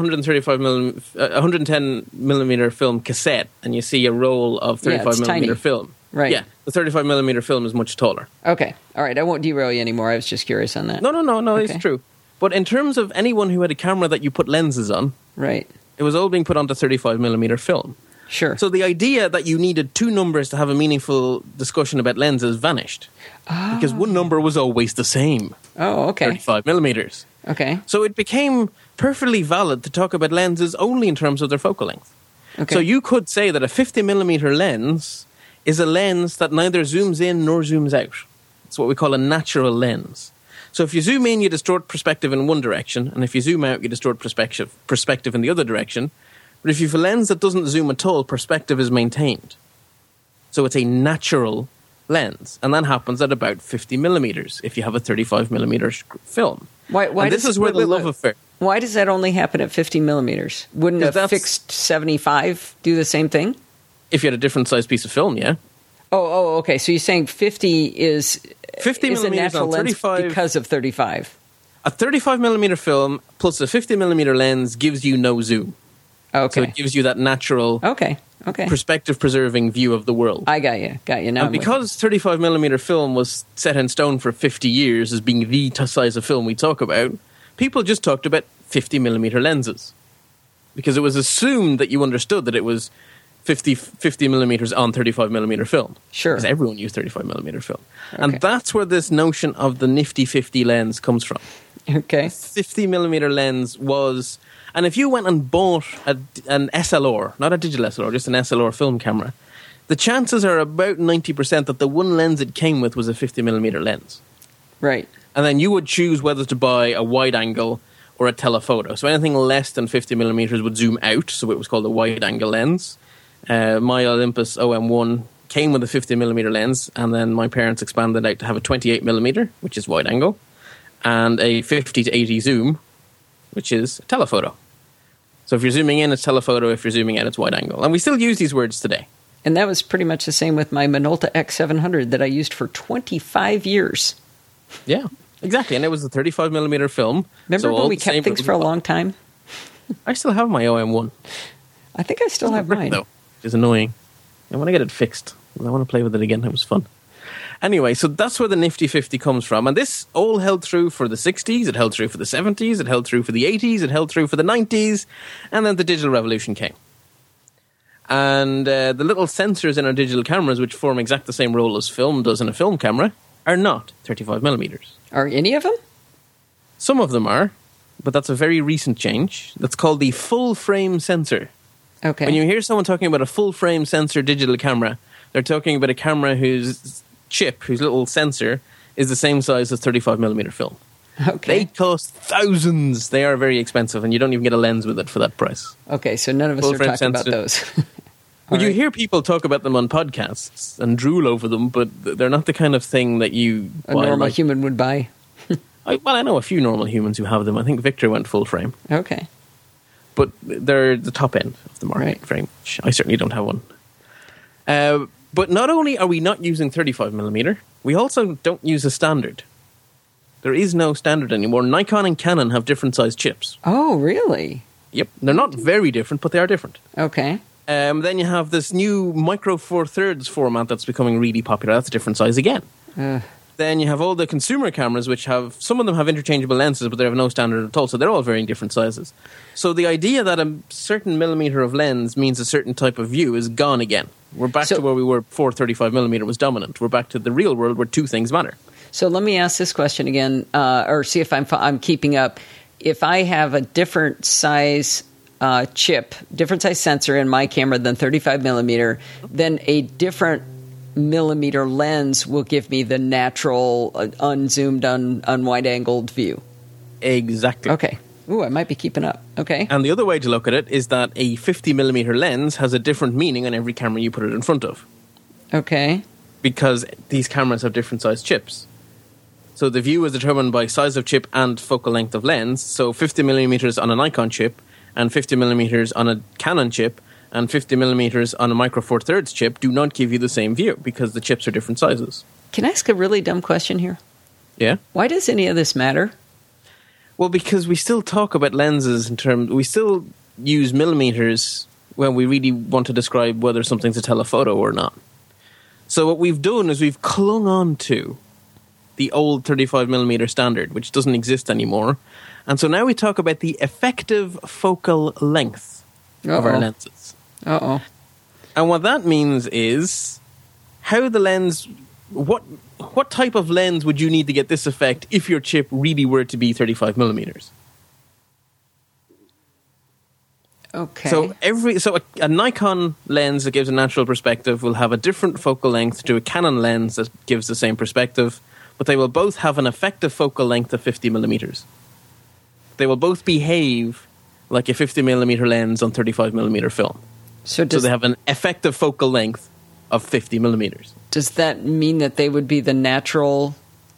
110 millimeter film cassette and you see a roll of 35 millimeter film, right? Yeah, the 35 millimeter film is much taller. Okay, all right. I won't derail you anymore. I was just curious on that. No. Okay. It's true. But in terms of anyone who had a camera that you put lenses on, right, it was all being put onto 35 millimeter film. Sure. So the idea that you needed two numbers to have a meaningful discussion about lenses vanished. Because one number was always the same. Oh, okay. 35 millimeters. Okay. So it became perfectly valid to talk about lenses only in terms of their focal length. Okay. So you could say that a 50 millimeter lens is a lens that neither zooms in nor zooms out. It's what we call a natural lens. So if you zoom in, you distort perspective in one direction, and if you zoom out, you distort perspective in the other direction. But if you have a lens that doesn't zoom at all, perspective is maintained. So it's a natural lens, and that happens at about 50 millimeters if you have a 35 millimeter film. Why this is where the love affair. Why does that only happen at 50 millimeters? Wouldn't a fixed 75 do the same thing? If you had a different size piece of film, yeah. Oh, okay. So you're saying 50 is 50 is a millimeters natural on lens 35 because of 35. A 35 millimeter film plus a 50 millimeter lens gives you no zoom. Okay. So it gives you that natural perspective-preserving view of the world. I got you. Now and because 35 millimeter film was set in stone for 50 years as being the size of film we talk about, people just talked about 50 millimeter lenses. Because it was assumed that you understood that it was 50 millimeters on 35 millimeter film. Sure. Because everyone used 35 millimeter film. Okay. And that's where this notion of the nifty 50 lens comes from. Okay. 50 millimeter lens was... And if you went and bought an SLR, not a digital SLR, just an SLR film camera, the chances are about 90% that the one lens it came with was a 50 millimeter lens. Right. And then you would choose whether to buy a wide angle or a telephoto. So anything less than 50 millimeters would zoom out, so it was called a wide angle lens. My Olympus OM1 came with a 50 millimeter lens, and then my parents expanded out to have a 28 millimeter, which is wide angle, and a 50 to 80 zoom, which is telephoto. So if you're zooming in, it's telephoto. If you're zooming out, it's wide angle. And we still use these words today. And that was pretty much the same with my Minolta X700 that I used for 25 years. Yeah, exactly. And it was a 35 millimeter film. Remember when we kept things for a long time? I still have my OM1. I think I still have mine. Though, which is annoying. I want to get it fixed. I want to play with it again. It was fun. Anyway, so that's where the Nifty 50 comes from. And this all held true for the 60s, it held true for the 70s, it held true for the 80s, it held true for the 90s, and then the digital revolution came. And the little sensors in our digital cameras, which form exactly the same role as film does in a film camera, are not 35 millimeters. Are any of them? Some of them are, but that's a very recent change. That's called the full-frame sensor. Okay. When you hear someone talking about a full-frame sensor digital camera, they're talking about a camera whose chip, whose little sensor, is the same size as 35 millimeter film. Okay. They cost thousands. They are very expensive, and you don't even get a lens with it for that price. Okay, so none of us are talking about those. Well, you hear people talk about them on podcasts and drool over them, but they're not the kind of thing that you a normal human would buy. I know a few normal humans who have them. I think Victor went full frame. Okay. But they're the top end of the market, Right. very much. I certainly don't have one. But not only are we not using 35 millimeter, we also don't use a standard. There is no standard anymore. Nikon and Canon have different size chips. Oh, really? Yep. They're not very different, but they are different. Okay. Then you have this new Micro Four Thirds format that's becoming really popular. That's a different size again. Then you have all the consumer cameras, which have, some of them have interchangeable lenses, but they have no standard at all. So they're all varying different sizes. So the idea that a certain millimeter of lens means a certain type of view is gone again. We're back to where we were before 35 millimeter was dominant. We're back to the real world where two things matter. So let me ask this question again, or see if I'm keeping up. If I have a different size chip, different size sensor in my camera than 35 millimeter, then a different millimeter lens will give me the natural unzoomed, unwide-angled view. Exactly. Okay. Ooh, I might be keeping up. Okay. And the other way to look at it is that a 50 millimeter lens has a different meaning on every camera you put it in front of. Okay. Because these cameras have different size chips. So the view is determined by size of chip and focal length of lens. So 50 millimeters on a Nikon chip and 50 millimeters on a Canon chip and 50 millimeters on a Micro Four Thirds chip do not give you the same view because the chips are different sizes. Can I ask a really dumb question here? Yeah? Why does any of this matter? Well, because we still talk about lenses in terms... We still use millimeters when we really want to describe whether something's a telephoto or not. So what we've done is we've clung on to the old 35 millimeter standard, which doesn't exist anymore. And so now we talk about the effective focal length of our lenses. Uh-oh. And what that means is how the lens... What type of lens would you need to get this effect if your chip really were to be 35 millimeters? Okay. So a Nikon lens that gives a natural perspective will have a different focal length to a Canon lens that gives the same perspective, but they will both have an effective focal length of 50 millimeters. They will both behave like a 50 millimeter lens on 35 millimeter film. So they have an effective focal length of 50 millimeters. Does that mean that they would be the natural?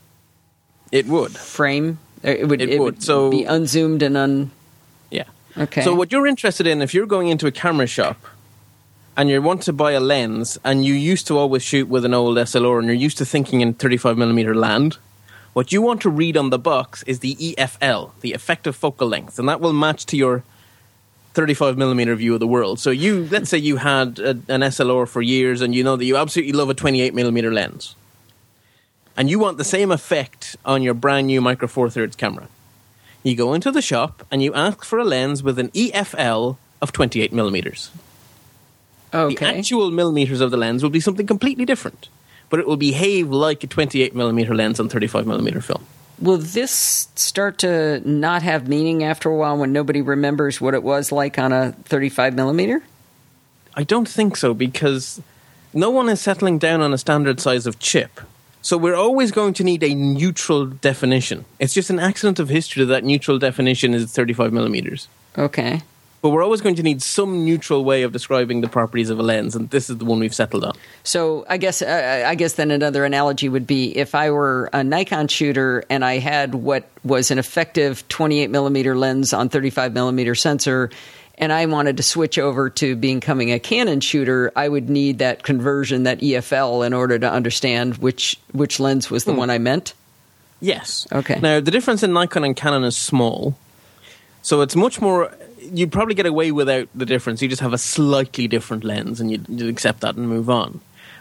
It would. Frame? It would So be unzoomed and Yeah. Okay. So what you're interested in, if you're going into a camera shop and you want to buy a lens and you used to always shoot with an old SLR and you're used to thinking in 35 millimeter land, what you want to read on the box is the EFL, the effective focal length, and that will match to your 35 millimeter view of the world. So let's say you had an SLR for years and you know that you absolutely love a 28 millimeter lens. And you want the same effect on your brand new Micro Four Thirds camera. You go into the shop and you ask for a lens with an EFL of 28 millimeters. Okay. The actual millimeters of the lens will be something completely different, but it will behave like a 28 millimeter lens on 35 millimeter film. Will this start to not have meaning after a while when nobody remembers what it was like on a 35 millimeter? I don't think so, because no one is settling down on a standard size of chip. So we're always going to need a neutral definition. It's just an accident of history that neutral definition is 35 millimeters. Okay. But we're always going to need some neutral way of describing the properties of a lens, and this is the one we've settled on. So I guess then another analogy would be if I were a Nikon shooter and I had what was an effective 28 millimeter lens on 35 millimeter sensor, and I wanted to switch over to becoming a Canon shooter, I would need that conversion, that EFL, in order to understand which lens was the one I meant? Yes. Okay. Now, the difference in Nikon and Canon is small, so it's much more... You'd probably get away without the difference. You just have a slightly different lens, and you'd accept that and move on.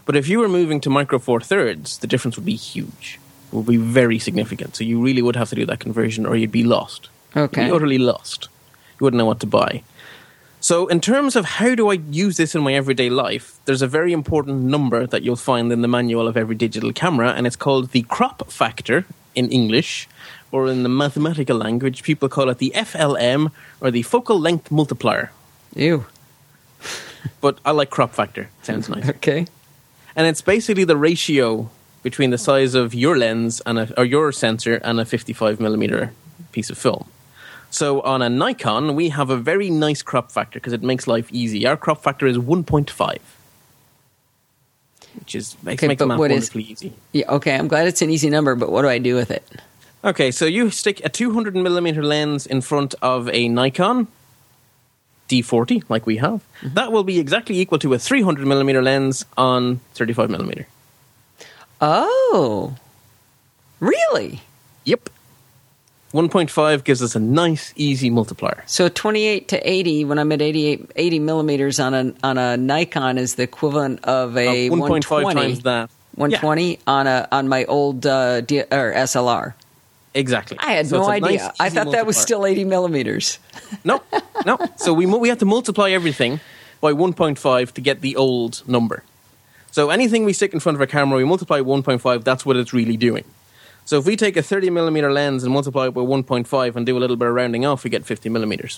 But if you were moving to Micro Four Thirds, the difference would be huge. It would be very significant. So you really would have to do that conversion or you'd be lost. Okay. You'd be utterly lost. You wouldn't know what to buy. So in terms of how do I use this in my everyday life, there's a very important number that you'll find in the manual of every digital camera, and it's called the crop factor in English, or in the mathematical language, people call it the FLM, or the focal length multiplier. Ew. But I like crop factor. It sounds nice. Okay. And it's basically the ratio between the size of your lens or your sensor and a 55mm piece of film. So on a Nikon, we have a very nice crop factor because it makes life easy. Our crop factor is 1.5, which makes the math wonderfully easy. Yeah, okay, I'm glad it's an easy number, but what do I do with it? Okay, so you stick a 200mm lens in front of a Nikon D40, like we have. Mm-hmm. That will be exactly equal to a 300mm lens on 35mm. Oh, really? Yep. 1.5 gives us a nice, easy multiplier. So 28 to 80, when I'm at 80 millimeters on a Nikon, is the equivalent of a 1.5 times that. 120 on my old SLR. Exactly. I had no idea. Nice, I thought that was still 80 millimeters. No. So we have to multiply everything by 1.5 to get the old number. So anything we stick in front of a camera, we multiply 1.5, that's what it's really doing. So if we take a 30mm lens and multiply it by 1.5 and do a little bit of rounding off, we get 50mm.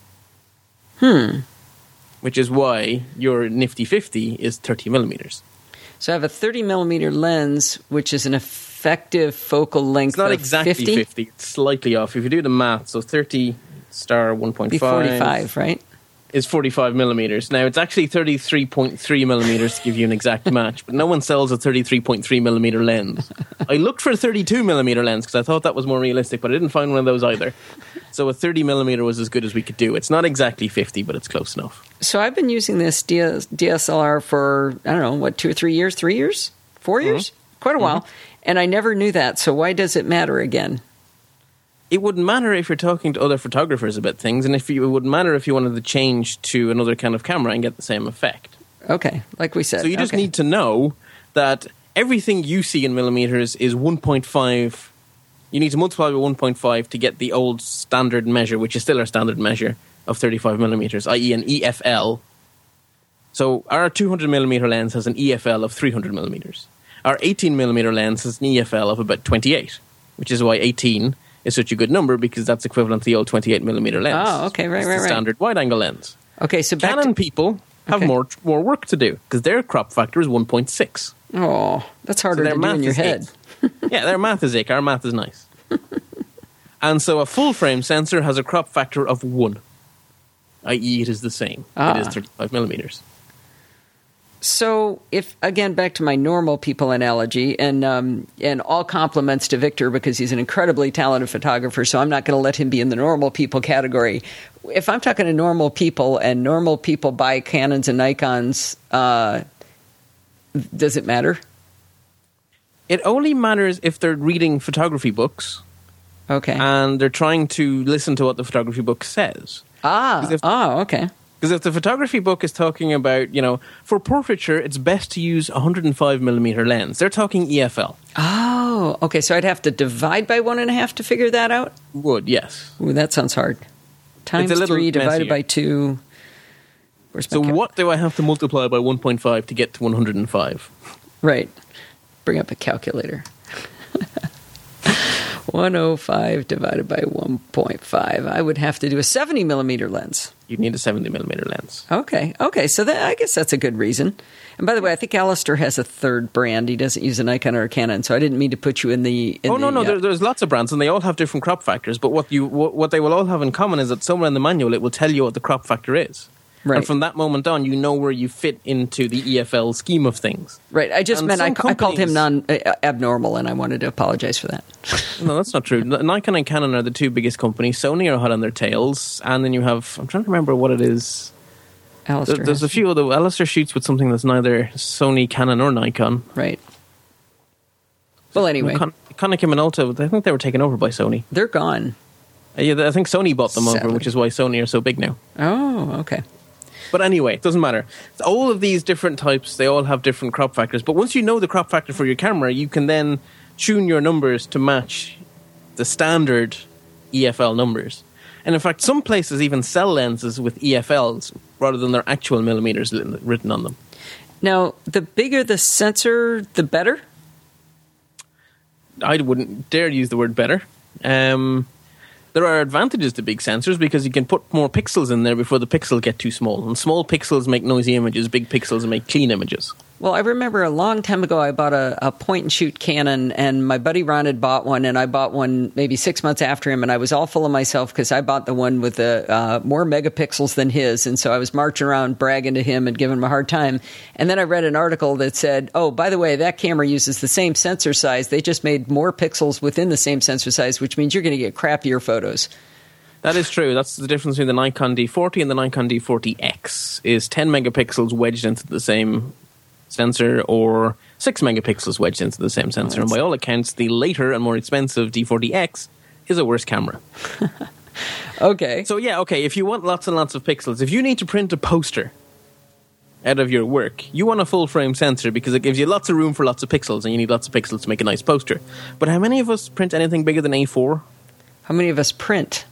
Which is why your nifty 50 is 30mm. So I have a 30mm lens, which is an effective focal length of 50? It's not exactly 50. It's slightly off. If you do the math, so 30 star 1.5... Be 45, right? Is 45mm. Now, it's actually 33.3mm to give you an exact match, but no one sells a 33.3mm lens. I looked for a 32mm lens because I thought that was more realistic, but I didn't find one of those either. So a 30mm was as good as we could do. It's not exactly 50, but it's close enough. So I've been using this DSLR for, 2 or 3 years? 3 years? 4 years? Quite a while. And I never knew that, so why does it matter again? It wouldn't matter if you're talking to other photographers about things, and it wouldn't matter if you wanted to change to another kind of camera and get the same effect. Okay, like we said. So you just need to know that everything you see in millimeters is 1.5. You need to multiply by 1.5 to get the old standard measure, which is still our standard measure of 35mm, i.e. an EFL. So our 200mm lens has an EFL of 300mm. Our 18mm lens has an EFL of about 28, which is why 18 is such a good number, because that's equivalent to the old 28mm lens. Oh, okay, right. Standard wide-angle lens. Okay, so Canon people have more work to do, because their crop factor is 1.6. Oh, that's harder to do in your head. Yeah, their math is ick. Our math is nice. And so a full-frame sensor has a crop factor of 1, i.e. it is the same. It is 35mm. So, if again back to my normal people analogy, and all compliments to Victor because he's an incredibly talented photographer, so I'm not going to let him be in the normal people category. If I'm talking to normal people and normal people buy Canons and Nikons, does it matter? It only matters if they're reading photography books. Okay. And they're trying to listen to what the photography book says. Okay. Because if the photography book is talking about, for portraiture, it's best to use a 105mm lens. They're talking EFL. Oh, okay. So I'd have to divide by 1.5 to figure that out? Would, yes. Ooh, that sounds hard. Times 3 divided by 2. So what do I have to multiply by 1.5 to get to 105? Right. Bring up a calculator. 105 divided by 1.5. I would have to do a 70mm lens. You'd need a 70mm lens. Okay. So I guess that's a good reason. And by the way, I think Alistair has a third brand. He doesn't use a Nikon or a Canon, so I didn't mean to put you in the... There's lots of brands, and they all have different crop factors, but what they will all have in common is that somewhere in the manual it will tell you what the crop factor is. Right. And from that moment on, you know where you fit into the EFL scheme of things. Right. I just meant I called him abnormal, and I wanted to apologize for that. No, that's not true. Nikon and Canon are the two biggest companies. Sony are hot on their tails, and then you have... I'm trying to remember what it is. There's a few other... Alistair shoots with something that's neither Sony, Canon, or Nikon. Right. Well, anyway. Konica Minolta, I think they were taken over by Sony. They're gone. Yeah, I think Sony bought them over, which is why Sony are so big now. Oh, okay. But anyway, it doesn't matter. All of these different types, they all have different crop factors. But once you know the crop factor for your camera, you can then tune your numbers to match the standard EFL numbers. And in fact, some places even sell lenses with EFLs rather than their actual millimeters written on them. Now, the bigger the sensor, the better? I wouldn't dare use the word better. There are advantages to big sensors because you can put more pixels in there before the pixels get too small. And small pixels make noisy images, big pixels make clean images. Well, I remember a long time ago I bought a point-and-shoot Canon, and my buddy Ron had bought one, and I bought one maybe 6 months after him, and I was all full of myself because I bought the one with the more megapixels than his, and so I was marching around bragging to him and giving him a hard time. And then I read an article that said, oh, by the way, that camera uses the same sensor size. They just made more pixels within the same sensor size, which means you're going to get crappier photos. That is true. That's the difference between the Nikon D40 and the Nikon D40X, is 10 megapixels wedged into the same sensor or 6 megapixels wedged into the same sensor. And by all accounts, the later and more expensive D40X is a worse camera. Okay. So yeah, okay, if you want lots and lots of pixels, if you need to print a poster out of your work, you want a full frame sensor because it gives you lots of room for lots of pixels, and you need lots of pixels to make a nice poster. But how many of us print anything bigger than A4? How many of us print?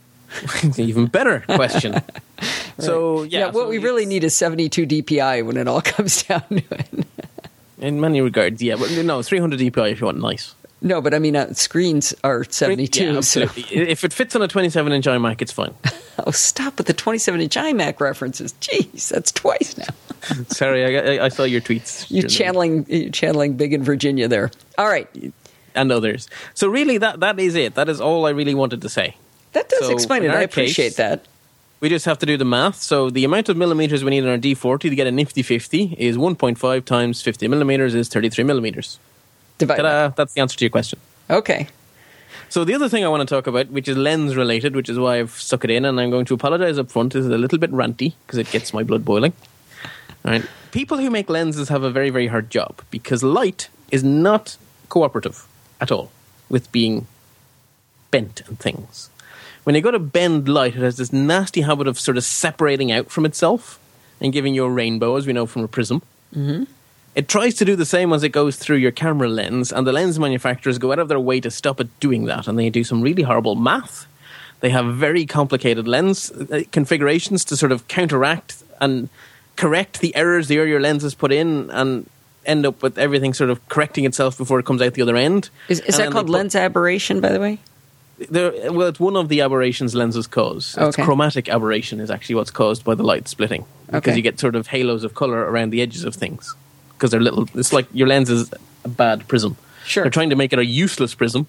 Even better question. Right. So what we really need is 72 DPI when it all comes down to it. In many regards, yeah, but no, 300 DPI if you want nice. No, but I mean, screens are 72. Yeah, absolutely. So. If it fits on a 27-inch iMac, it's fine. Oh, stop with the 27-inch iMac references. Jeez, that's twice now. Sorry, I saw your tweets. You're channeling Big in Virginia there. All right. And others. So really, that is it. That is all I really wanted to say. That does explain it. I appreciate that. We just have to do the math. So the amount of millimeters we need on our D40 to get a nifty 50 is 1.5 times 50 millimeters is 33 millimeters. Ta-da! That's the answer to your question. Okay. So the other thing I want to talk about, which is lens related, which is why I've stuck it in, and I'm going to apologize up front, is a little bit ranty because it gets my blood boiling. All right. People who make lenses have a very, very hard job because light is not cooperative at all with being bent and things. When you go to bend light, it has this nasty habit of sort of separating out from itself and giving you a rainbow, as we know from a prism. Mm-hmm. It tries to do the same as it goes through your camera lens, and the lens manufacturers go out of their way to stop it doing that, and they do some really horrible math. They have very complicated lens configurations to sort of counteract and correct the errors the earlier lenses put in and end up with everything sort of correcting itself before it comes out the other end. Is that called lens aberration, by the way? Well, it's one of the aberrations lenses cause. It's chromatic aberration is actually what's caused by the light splitting. Because you get sort of halos of color around the edges of things. Because they're little. It's like your lens is a bad prism. Sure. They're trying to make it a useless prism,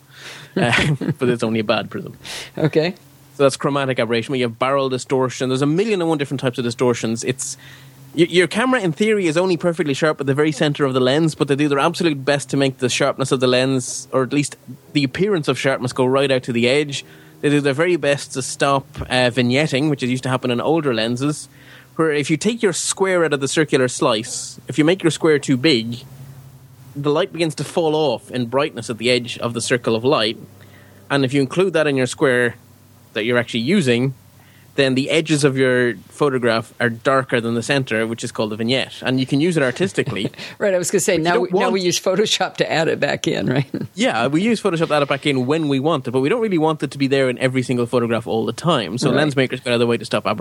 but it's only a bad prism. Okay. So that's chromatic aberration. We have barrel distortion. There's 1,000,001 different types of distortions. It's your camera, in theory, is only perfectly sharp at the very center of the lens, but they do their absolute best to make the sharpness of the lens, or at least the appearance of sharpness, go right out to the edge. They do their very best to stop vignetting, which used to happen in older lenses, where if you take your square out of the circular slice, if you make your square too big, the light begins to fall off in brightness at the edge of the circle of light. And if you include that in your square that you're actually using, then the edges of your photograph are darker than the center, which is called a vignette. And you can use it artistically. Right, I was going to say, now we use Photoshop to add it back in, right? Yeah, we use Photoshop to add it back in when we want it, but we don't really want it to be there in every single photograph all the time. So lens makers go out of the way to stop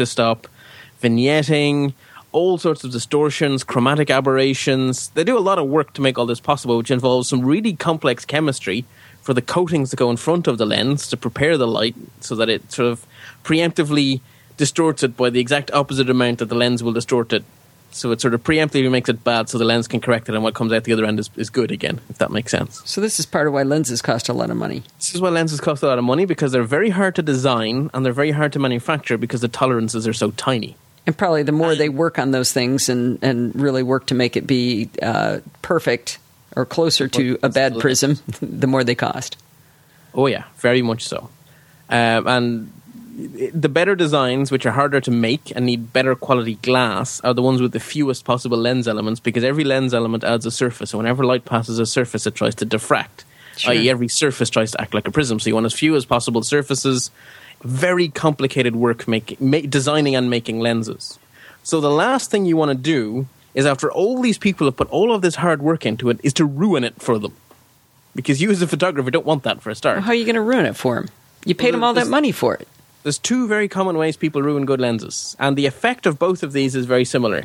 vignetting, all sorts of distortions, chromatic aberrations. They do a lot of work to make all this possible, which involves some really complex chemistry for the coatings that go in front of the lens to prepare the light so that it sort of preemptively distorts it by the exact opposite amount that the lens will distort it. So it sort of preemptively makes it bad so the lens can correct it, and what comes out the other end is good again, if that makes sense. So this is part of why lenses cost a lot of money. This is why lenses cost a lot of money, because they're very hard to design and they're very hard to manufacture because the tolerances are so tiny. And probably the more they work on those things and really work to make it be perfect or closer to a bad prism, the more they cost. Oh yeah, very much so. And the better designs, which are harder to make and need better quality glass, are the ones with the fewest possible lens elements, because every lens element adds a surface. So whenever light passes a surface, it tries to diffract. Sure. I.e. every surface tries to act like a prism. So you want as few as possible surfaces. Very complicated work designing and making lenses. So the last thing you want to do is, after all these people have put all of this hard work into it, is to ruin it for them. Because you as a photographer don't want that for a start. Well, how are you going to ruin it for them? You paid them all that money for it. There's two very common ways people ruin good lenses. And the effect of both of these is very similar.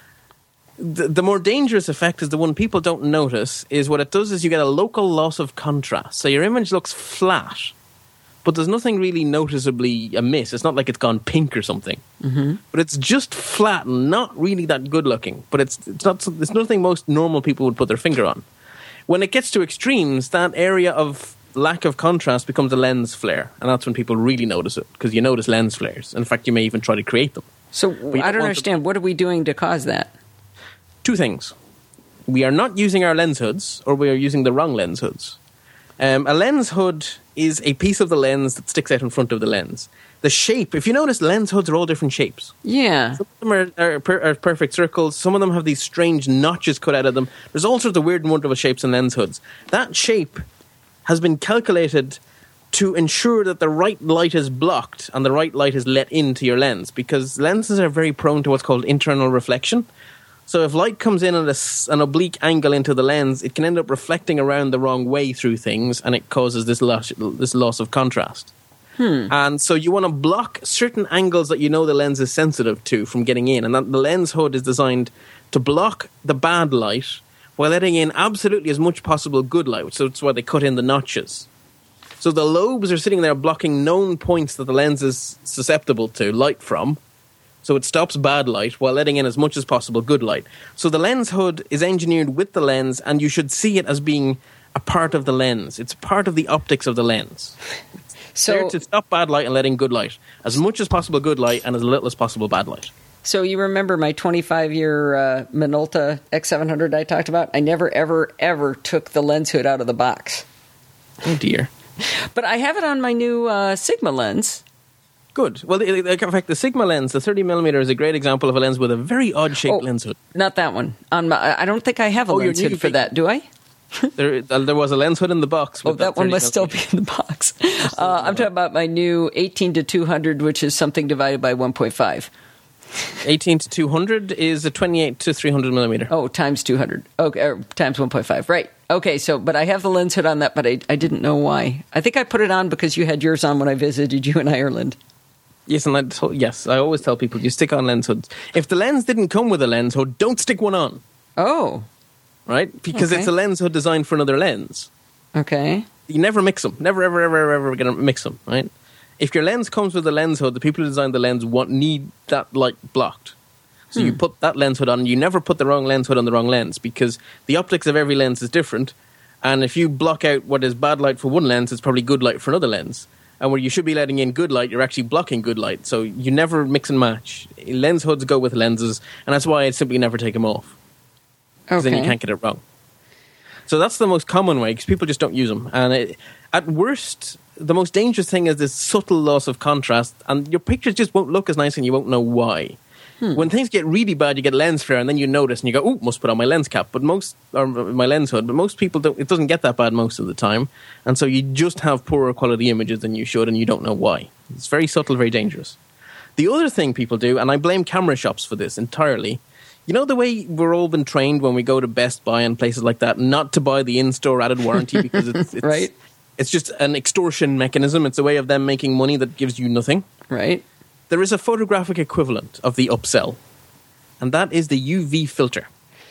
The more dangerous effect is the one people don't notice, is what it does is you get a local loss of contrast. So your image looks flat, but there's nothing really noticeably amiss. It's not like it's gone pink or something. Mm-hmm. But it's just flat and not really that good looking. But it's nothing most normal people would put their finger on. When it gets to extremes, that area of lack of contrast becomes a lens flare. And that's when people really notice it, because you notice lens flares. In fact, you may even try to create them. So I don't understand. What are we doing to cause that? Two things. We are not using our lens hoods, or we are using the wrong lens hoods. A lens hood is a piece of the lens that sticks out in front of the lens. The shape, if you notice, lens hoods are all different shapes. Yeah. Some of them are perfect circles. Some of them have these strange notches cut out of them. There's all sorts of weird and wonderful shapes in lens hoods. That shape has been calculated to ensure that the right light is blocked and the right light is let into your lens, because lenses are very prone to what's called internal reflection. So if light comes in at an oblique angle into the lens, it can end up reflecting around the wrong way through things, and it causes this loss of contrast. And so you want to block certain angles that you know the lens is sensitive to from getting in, and that the lens hood is designed to block the bad light while letting in absolutely as much possible good light. So that's why they cut in the notches. So the lobes are sitting there blocking known points that the lens is susceptible to light from. So it stops bad light while letting in as much as possible good light. So the lens hood is engineered with the lens, and you should see it as being a part of the lens. It's part of the optics of the lens. So there to stop bad light and let in good light. As much as possible good light and as little as possible bad light. So you remember my 25-year Minolta X700 I talked about? I never, ever, ever took the lens hood out of the box. Oh, dear. But I have it on my new Sigma lens. Good. Well, in fact, the Sigma lens, the 30mm, is a great example of a lens with a very odd-shaped lens hood. Not that one. I don't think I have a lens hood for that, do I? There was a lens hood in the box. That one must still be in the box. I'm talking about my new 18-200, which is something divided by 1.5. 18-200 is a 28-300mm. Oh, times 200. Okay, or times 1.5. Right. Okay, but I have the lens hood on that, but I didn't know why. I think I put it on because you had yours on when I visited you in Ireland. Yes, and I always tell people you stick on lens hoods. If the lens didn't come with a lens hood, don't stick one on. Oh. Right? Because it's a lens hood designed for another lens. Okay. You never mix them. Never, ever, ever, ever going to mix them, right? If your lens comes with a lens hood, the people who designed the lens need that light blocked. So you put that lens hood on, and you never put the wrong lens hood on the wrong lens, because the optics of every lens is different. And if you block out what is bad light for one lens, it's probably good light for another lens. And where you should be letting in good light, you're actually blocking good light. So you never mix and match. Lens hoods go with lenses, and that's why I simply never take them off. Because then you can't get it wrong. So that's the most common way, because people just don't use them. And at worst, the most dangerous thing is this subtle loss of contrast, and your pictures just won't look as nice, and you won't know why. When things get really bad, you get lens flare, and then you notice, and you go, "Oh, must put on my lens cap," or my lens hood. But most people don't. It doesn't get that bad most of the time, and so you just have poorer quality images than you should, and you don't know why. It's very subtle, very dangerous. The other thing people do, and I blame camera shops for this entirely. You know the way we're all been trained when we go to Best Buy and places like that not to buy the in-store added warranty because it's right. It's just an extortion mechanism. It's a way of them making money that gives you nothing. Right. There is a photographic equivalent of the upsell, and that is the UV filter.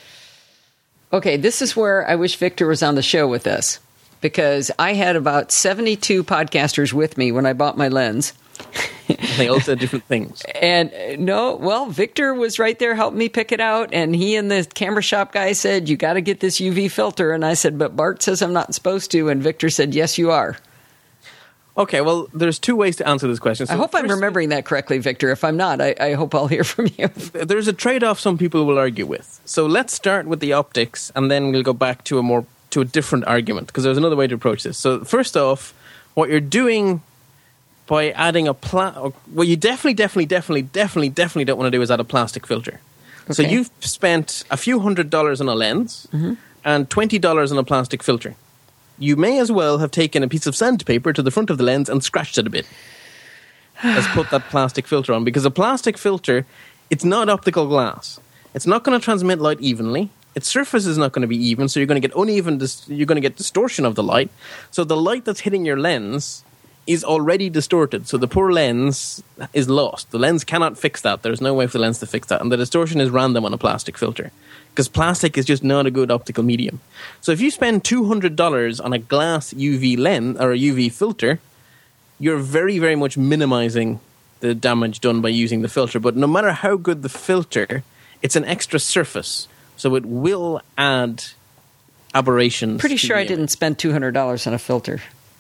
Okay, this is where I wish Victor was on the show with us, because I had about 72 podcasters with me when I bought my lens. They all said different things. And Victor was right there helping me pick it out, and he and the camera shop guy said, "You got to get this UV filter." And I said, "But Bart says I'm not supposed to." And Victor said, "Yes, you are." Okay, well, there's two ways to answer this question. So I hope I'm remembering that correctly, Victor. If I'm not, I hope I'll hear from you. There's a trade-off some people will argue with. So let's start with the optics, and then we'll go back to a different argument, because there's another way to approach this. So first off, what you're doing by adding what you definitely don't want to do is add a plastic filter. Okay. So you've spent a few $100s on a lens and $20 on a plastic filter. You may as well have taken a piece of sandpaper to the front of the lens and scratched it a bit as put that plastic filter on, because a plastic filter It's not optical glass. It's not going to transmit light evenly. Its surface is not going to be even, so you're going to get uneven. You're going to get distortion of the light. So the light that's hitting your lens is already distorted. So the poor lens is lost. The lens cannot fix that. There's no way for the lens to fix that. And the distortion is random on a plastic filter, because plastic is just not a good optical medium. So if you spend $200 on a glass UV lens or a UV filter, you're very, very much minimizing the damage done by using the filter. But no matter how good the filter, it's an extra surface, so it will add aberrations. Pretty sure I didn't spend $200 on a filter.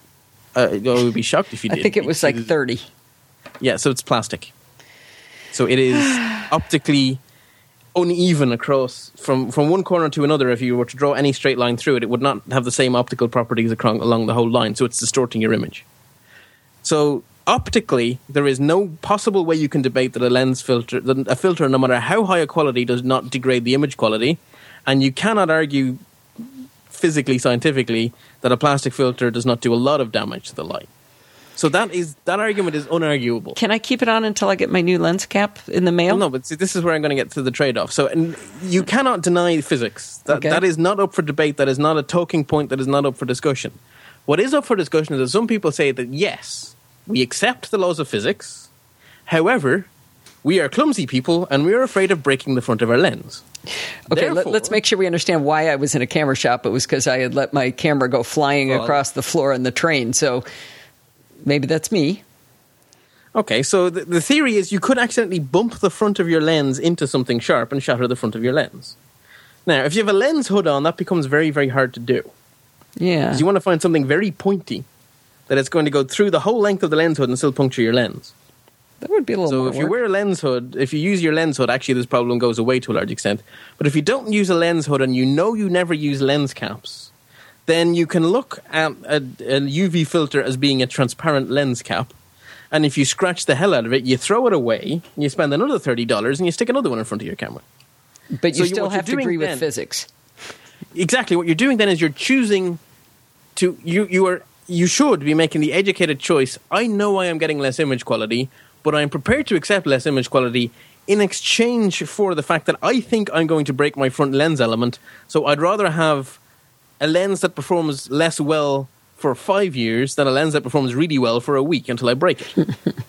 I would be shocked if you did. I think it was like $30. Yeah, so it's plastic. So it is optically uneven across from one corner to another. If you were to draw any straight line through it, it would not have the same optical properties along the whole line, so it's distorting your image. So optically, there is no possible way you can debate that a filter, no matter how high a quality, does not degrade the image quality, and you cannot argue physically, scientifically, that a plastic filter does not do a lot of damage to the light. So that argument is unarguable. Can I keep it on until I get my new lens cap in the mail? Well, no, but see, this is where I'm going to get to the trade-off. So you cannot deny physics. That is not up for debate. That is not a talking point. That is not up for discussion. What is up for discussion is that some people say that, yes, we accept the laws of physics. However, we are clumsy people and we are afraid of breaking the front of our lens. Okay, let's make sure we understand why I was in a camera shop. It was because I had let my camera go flying across the floor in the train. So maybe that's me. Okay, so the theory is you could accidentally bump the front of your lens into something sharp and shatter the front of your lens. Now, if you have a lens hood on, that becomes very, very hard to do. Yeah. Because you want to find something very pointy that it's going to go through the whole length of the lens hood and still puncture your lens. That would be a little more So if you wear a lens hood, if you use your lens hood, actually this problem goes away to a large extent. But if you don't use a lens hood and you know you never use lens caps, then you can look at a UV filter as being a transparent lens cap. And if you scratch the hell out of it, you throw it away, and you spend another $30 and you stick another one in front of your camera. But you still have to agree with physics. Exactly. What you're doing then is you're choosing to... You should be making the educated choice. I know I am getting less image quality, but I am prepared to accept less image quality in exchange for the fact that I think I'm going to break my front lens element. So I'd rather have a lens that performs less well for 5 years than a lens that performs really well for a week until I break it.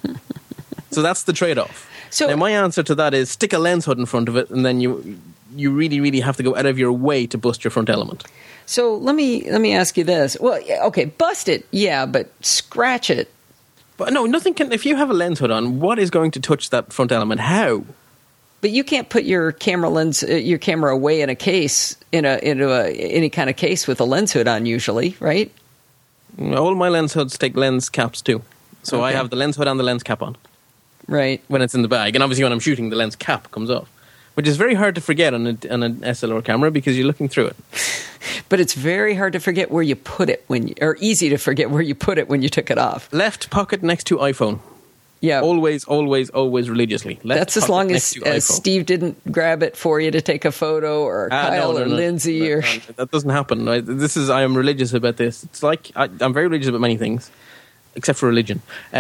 So that's the trade-off. So now my answer to that is stick a lens hood in front of it, and then you really, really have to go out of your way to bust your front element. So let me ask you this. Well, okay, bust it, yeah, but scratch it. But no, nothing can. If you have a lens hood on, what is going to touch that front element? How? But you can't put your camera away in a case into any kind of case with a lens hood on. Usually, right? All my lens hoods take lens caps too, so okay. I have the lens hood and the lens cap on. Right. When it's in the bag, and obviously when I'm shooting, the lens cap comes off, which is very hard to forget on an SLR camera because you're looking through it. But it's very hard to forget where you put it or easy to forget where you put it when you took it off. Left pocket next to iPhone. Yeah. Always, always, always religiously. That's as long as Steve didn't grab it for you to take a photo, or Kyle or Lindsay. Or that doesn't happen. I am religious about this. It's like I'm very religious about many things, except for religion.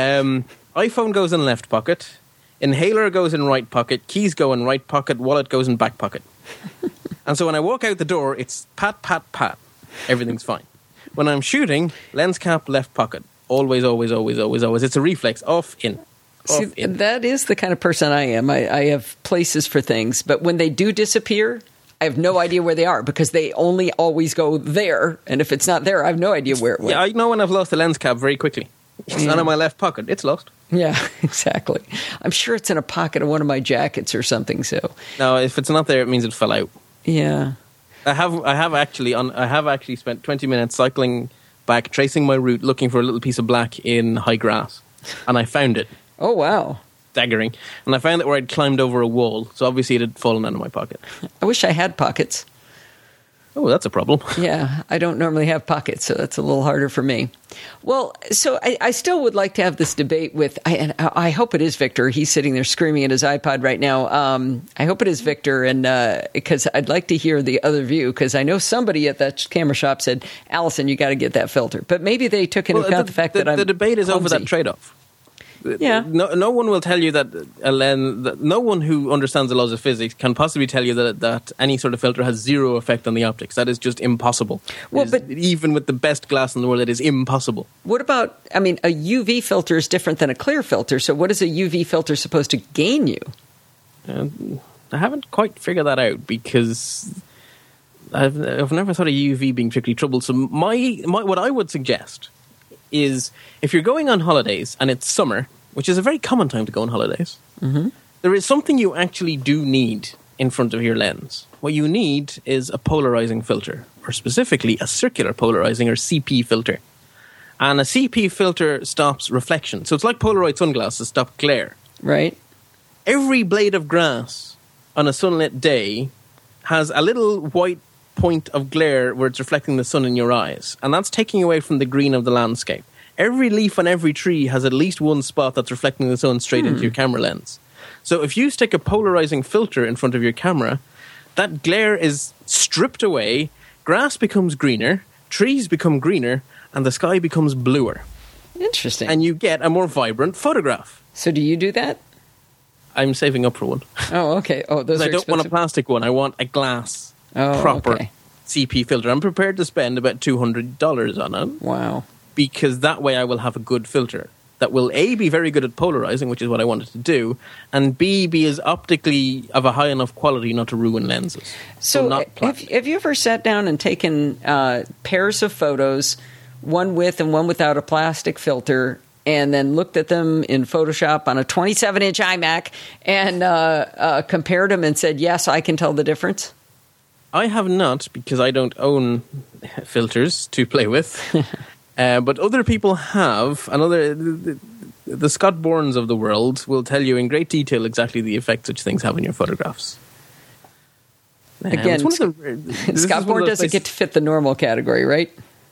iPhone goes in left pocket. Inhaler goes in right pocket. Keys go in right pocket. Wallet goes in back pocket. And so when I walk out the door, it's pat, pat, pat. Everything's fine. When I'm shooting, lens cap, left pocket. Always, always, always, always, always. It's a reflex. Off, in. Off, in. That is the kind of person I am. I have places for things. But when they do disappear, I have no idea where they are because they only always go there. And if it's not there, I have no idea where it went. Yeah, I know when I've lost a lens cap very quickly. It's not in my left pocket. It's lost. Yeah, exactly. I'm sure it's in a pocket of one of my jackets or something. So no, if it's not there, it means it fell out. Yeah, I have actually spent 20 minutes cycling back, tracing my route, looking for a little piece of black in high grass, and I found it. Oh wow! Staggering, and I found it where I'd climbed over a wall, so obviously it had fallen out of my pocket. I wish I had pockets. Oh, that's a problem. Yeah, I don't normally have pockets, so that's a little harder for me. Well, so I still would like to have this debate with, and I hope it is Victor. He's sitting there screaming at his iPod right now. I hope it is Victor, and because I'd like to hear the other view, because I know somebody at that camera shop said, Allison, you got to get that filter. But maybe they took into account the fact that I'm the debate is clumsy. over that trade-off. Yeah. No one will tell you that a lens. No one who understands the laws of physics can possibly tell you that any sort of filter has zero effect on the optics. That is just impossible. Well, but even with the best glass in the world, it is impossible. What about? I mean, a UV filter is different than a clear filter. So, what is a UV filter supposed to gain you? I haven't quite figured that out because I've never thought of UV being particularly troublesome. My what I would suggest is if you're going on holidays and it's summer, which is a very common time to go on holidays, there is something you actually do need in front of your lens. What you need is a polarizing filter, or specifically a circular polarizing or CP filter. And a CP filter stops reflection. So it's like Polaroid sunglasses stop glare. Right. Every blade of grass on a sunlit day has a little white point of glare where it's reflecting the sun in your eyes, and that's taking away from the green of the landscape. Every leaf on every tree has at least one spot that's reflecting the sun straight into your camera lens. So if you stick a polarizing filter in front of your camera, that glare is stripped away, grass becomes greener, trees become greener, and the sky becomes bluer. Interesting. And you get a more vibrant photograph. So do you do that? I'm saving up for one. Oh, okay. Oh, those are I don't expensive. want a plastic one. I want a glass proper CP filter. I'm prepared to spend about $200 on it. Wow. Because that way I will have a good filter that will A, be very good at polarizing, which is what I wanted to do, and B, be as optically of a high enough quality not to ruin lenses. So not plastic. have you ever sat down and taken pairs of photos, one with and one without a plastic filter, and then looked at them in Photoshop on a 27-inch iMac and compared them and said, yes, I can tell the difference? I have not, because I don't own filters to play with. But other people have, and the Scott Bournes of the world will tell you in great detail exactly the effect such things have in your photographs. Again, Scott Bourne doesn't get to fit the normal category, right?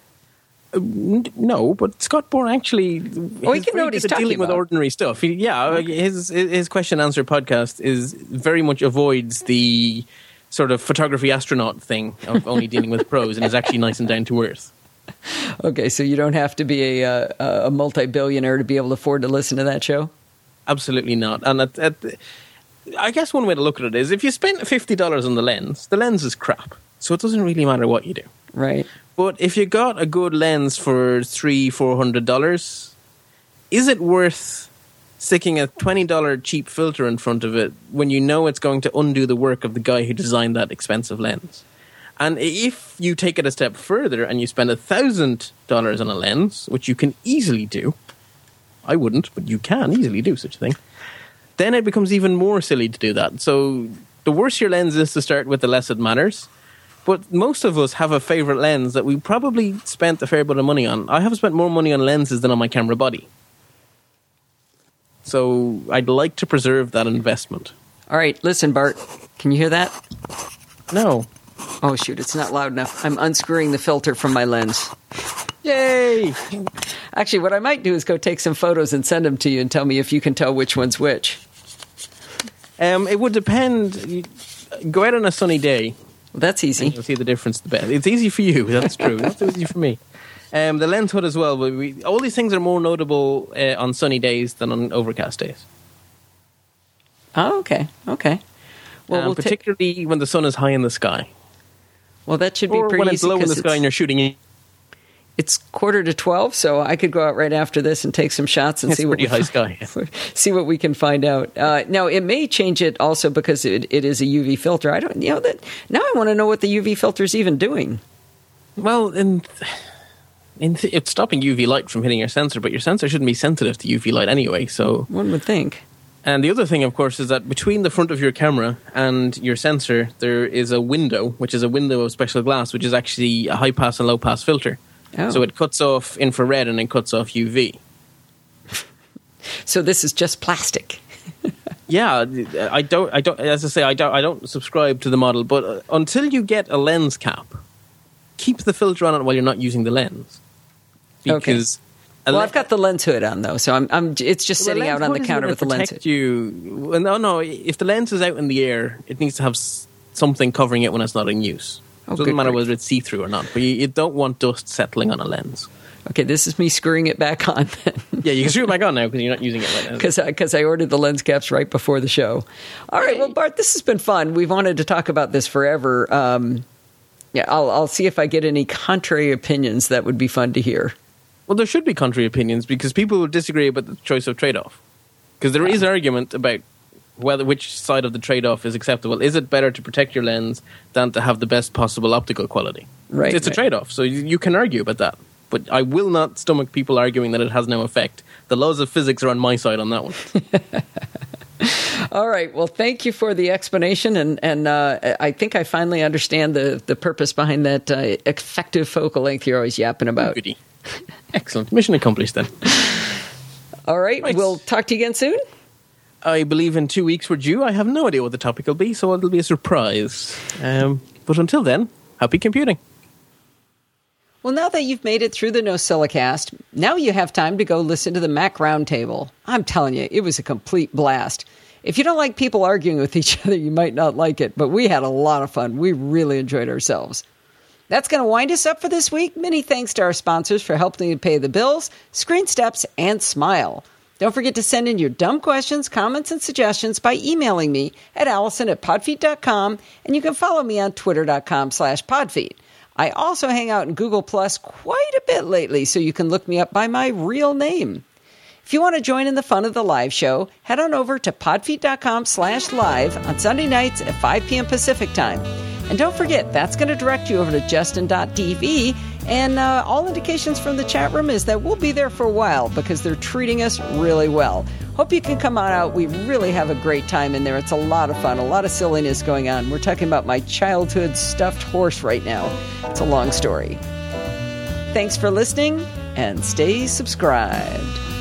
No, but Scott Bourne actually he can know what he's talking dealing with about. ordinary stuff. His question answer podcast is very much avoids the sort of photography astronaut thing of only dealing with pros, and is actually nice and down to earth. Okay, so you don't have to be a multi-billionaire to be able to afford to listen to that show? Absolutely not. And I guess one way to look at it is if you spend $50 on the lens is crap. So it doesn't really matter what you do. Right. But if you got a good lens for $300-400, is it worth sticking a $20 cheap filter in front of it when you know it's going to undo the work of the guy who designed that expensive lens? And if you take it a step further and you spend $1,000 on a lens, which you can easily do, I wouldn't, but you can easily do such a thing, then it becomes even more silly to do that. So the worse your lens is to start with, the less it matters. But most of us have a favorite lens that we probably spent a fair bit of money on. I have spent more money on lenses than on my camera body. So I'd like to preserve that investment. All right, listen, Bart. Can you hear that? No. Oh, shoot, it's not loud enough. I'm unscrewing the filter from my lens. Yay! Actually, what I might do is go take some photos and send them to you and tell me if you can tell which one's which. It would depend. Go out on a sunny day. Well, that's easy. You'll see the difference the best. It's easy for you, that's true. Not so easy for me. The lens hood as well. All these things are more notable on sunny days than on overcast days. Oh, okay. Well, particularly when the sun is high in the sky. Well, that should be or pretty when easy. it's low in the sky and you're shooting in. It's 11:45, so I could go out right after this and take some shots and see what pretty high sky. See what we can find out. Now, it may change it also because it is a UV filter. I don't, that. Now I want to know what the UV filter is even doing. Well, it's stopping UV light from hitting your sensor, but your sensor shouldn't be sensitive to UV light anyway. So one would think. And the other thing, of course, is that between the front of your camera and your sensor, there is a window, which is a window of special glass, which is actually a high-pass and low-pass filter. Oh. So it cuts off infrared and it cuts off UV. So this is just plastic. Yeah, I don't. As I say, I don't subscribe to the model. But until you get a lens cap, keep the filter on it while you're not using the lens. Because well, I've got the lens hood on though, so it's just sitting out on the counter with the lens hood. No. If the lens is out in the air, it needs to have something covering it when it's not in use. It doesn't matter whether it's see-through or not, but you don't want dust settling on a lens. Okay, this is me screwing it back on. Yeah, you can screw it back on now because you're not using it right now. Because I ordered the lens caps right before the show. All right, well, Bart, this has been fun. We've wanted to talk about this forever. Yeah, I'll see if I get any contrary opinions that would be fun to hear. Well, there should be contrary opinions because people will disagree about the choice of trade-off. Because there is argument about which side of the trade-off is acceptable. Is it better to protect your lens than to have the best possible optical quality? Right. It's a trade-off, so you can argue about that. But I will not stomach people arguing that it has no effect. The laws of physics are on my side on that one. All right. Well, thank you for the explanation, and I think I finally understand the purpose behind that effective focal length you're always yapping about. Goody. Excellent. Mission accomplished then. All right. We'll talk to you again soon. I believe in 2 weeks we're due. I have no idea what the topic will be, so it'll be a surprise. But until then, happy computing. Well, now that you've made it through the NosillaCast, now you have time to go listen to the Mac Roundtable. I'm telling you, it was a complete blast. If you don't like people arguing with each other, you might not like it, but we had a lot of fun. We really enjoyed ourselves. That's going to wind us up for this week. Many thanks to our sponsors for helping to pay the bills, Screen Steps, and Smile. Don't forget to send in your dumb questions, comments, and suggestions by emailing me at allison@podfeet.com, and you can follow me on twitter.com/podfeet. I also hang out in Google Plus quite a bit lately, so you can look me up by my real name. If you want to join in the fun of the live show, head on over to podfeet.com/live on Sunday nights at 5 p.m. Pacific time. And don't forget, that's going to direct you over to justin.tv, and all indications from the chat room is that we'll be there for a while because they're treating us really well. Hope you can come on out. We really have a great time in there. It's a lot of fun, a lot of silliness going on. We're talking about my childhood stuffed horse right now. It's a long story. Thanks for listening, and stay subscribed.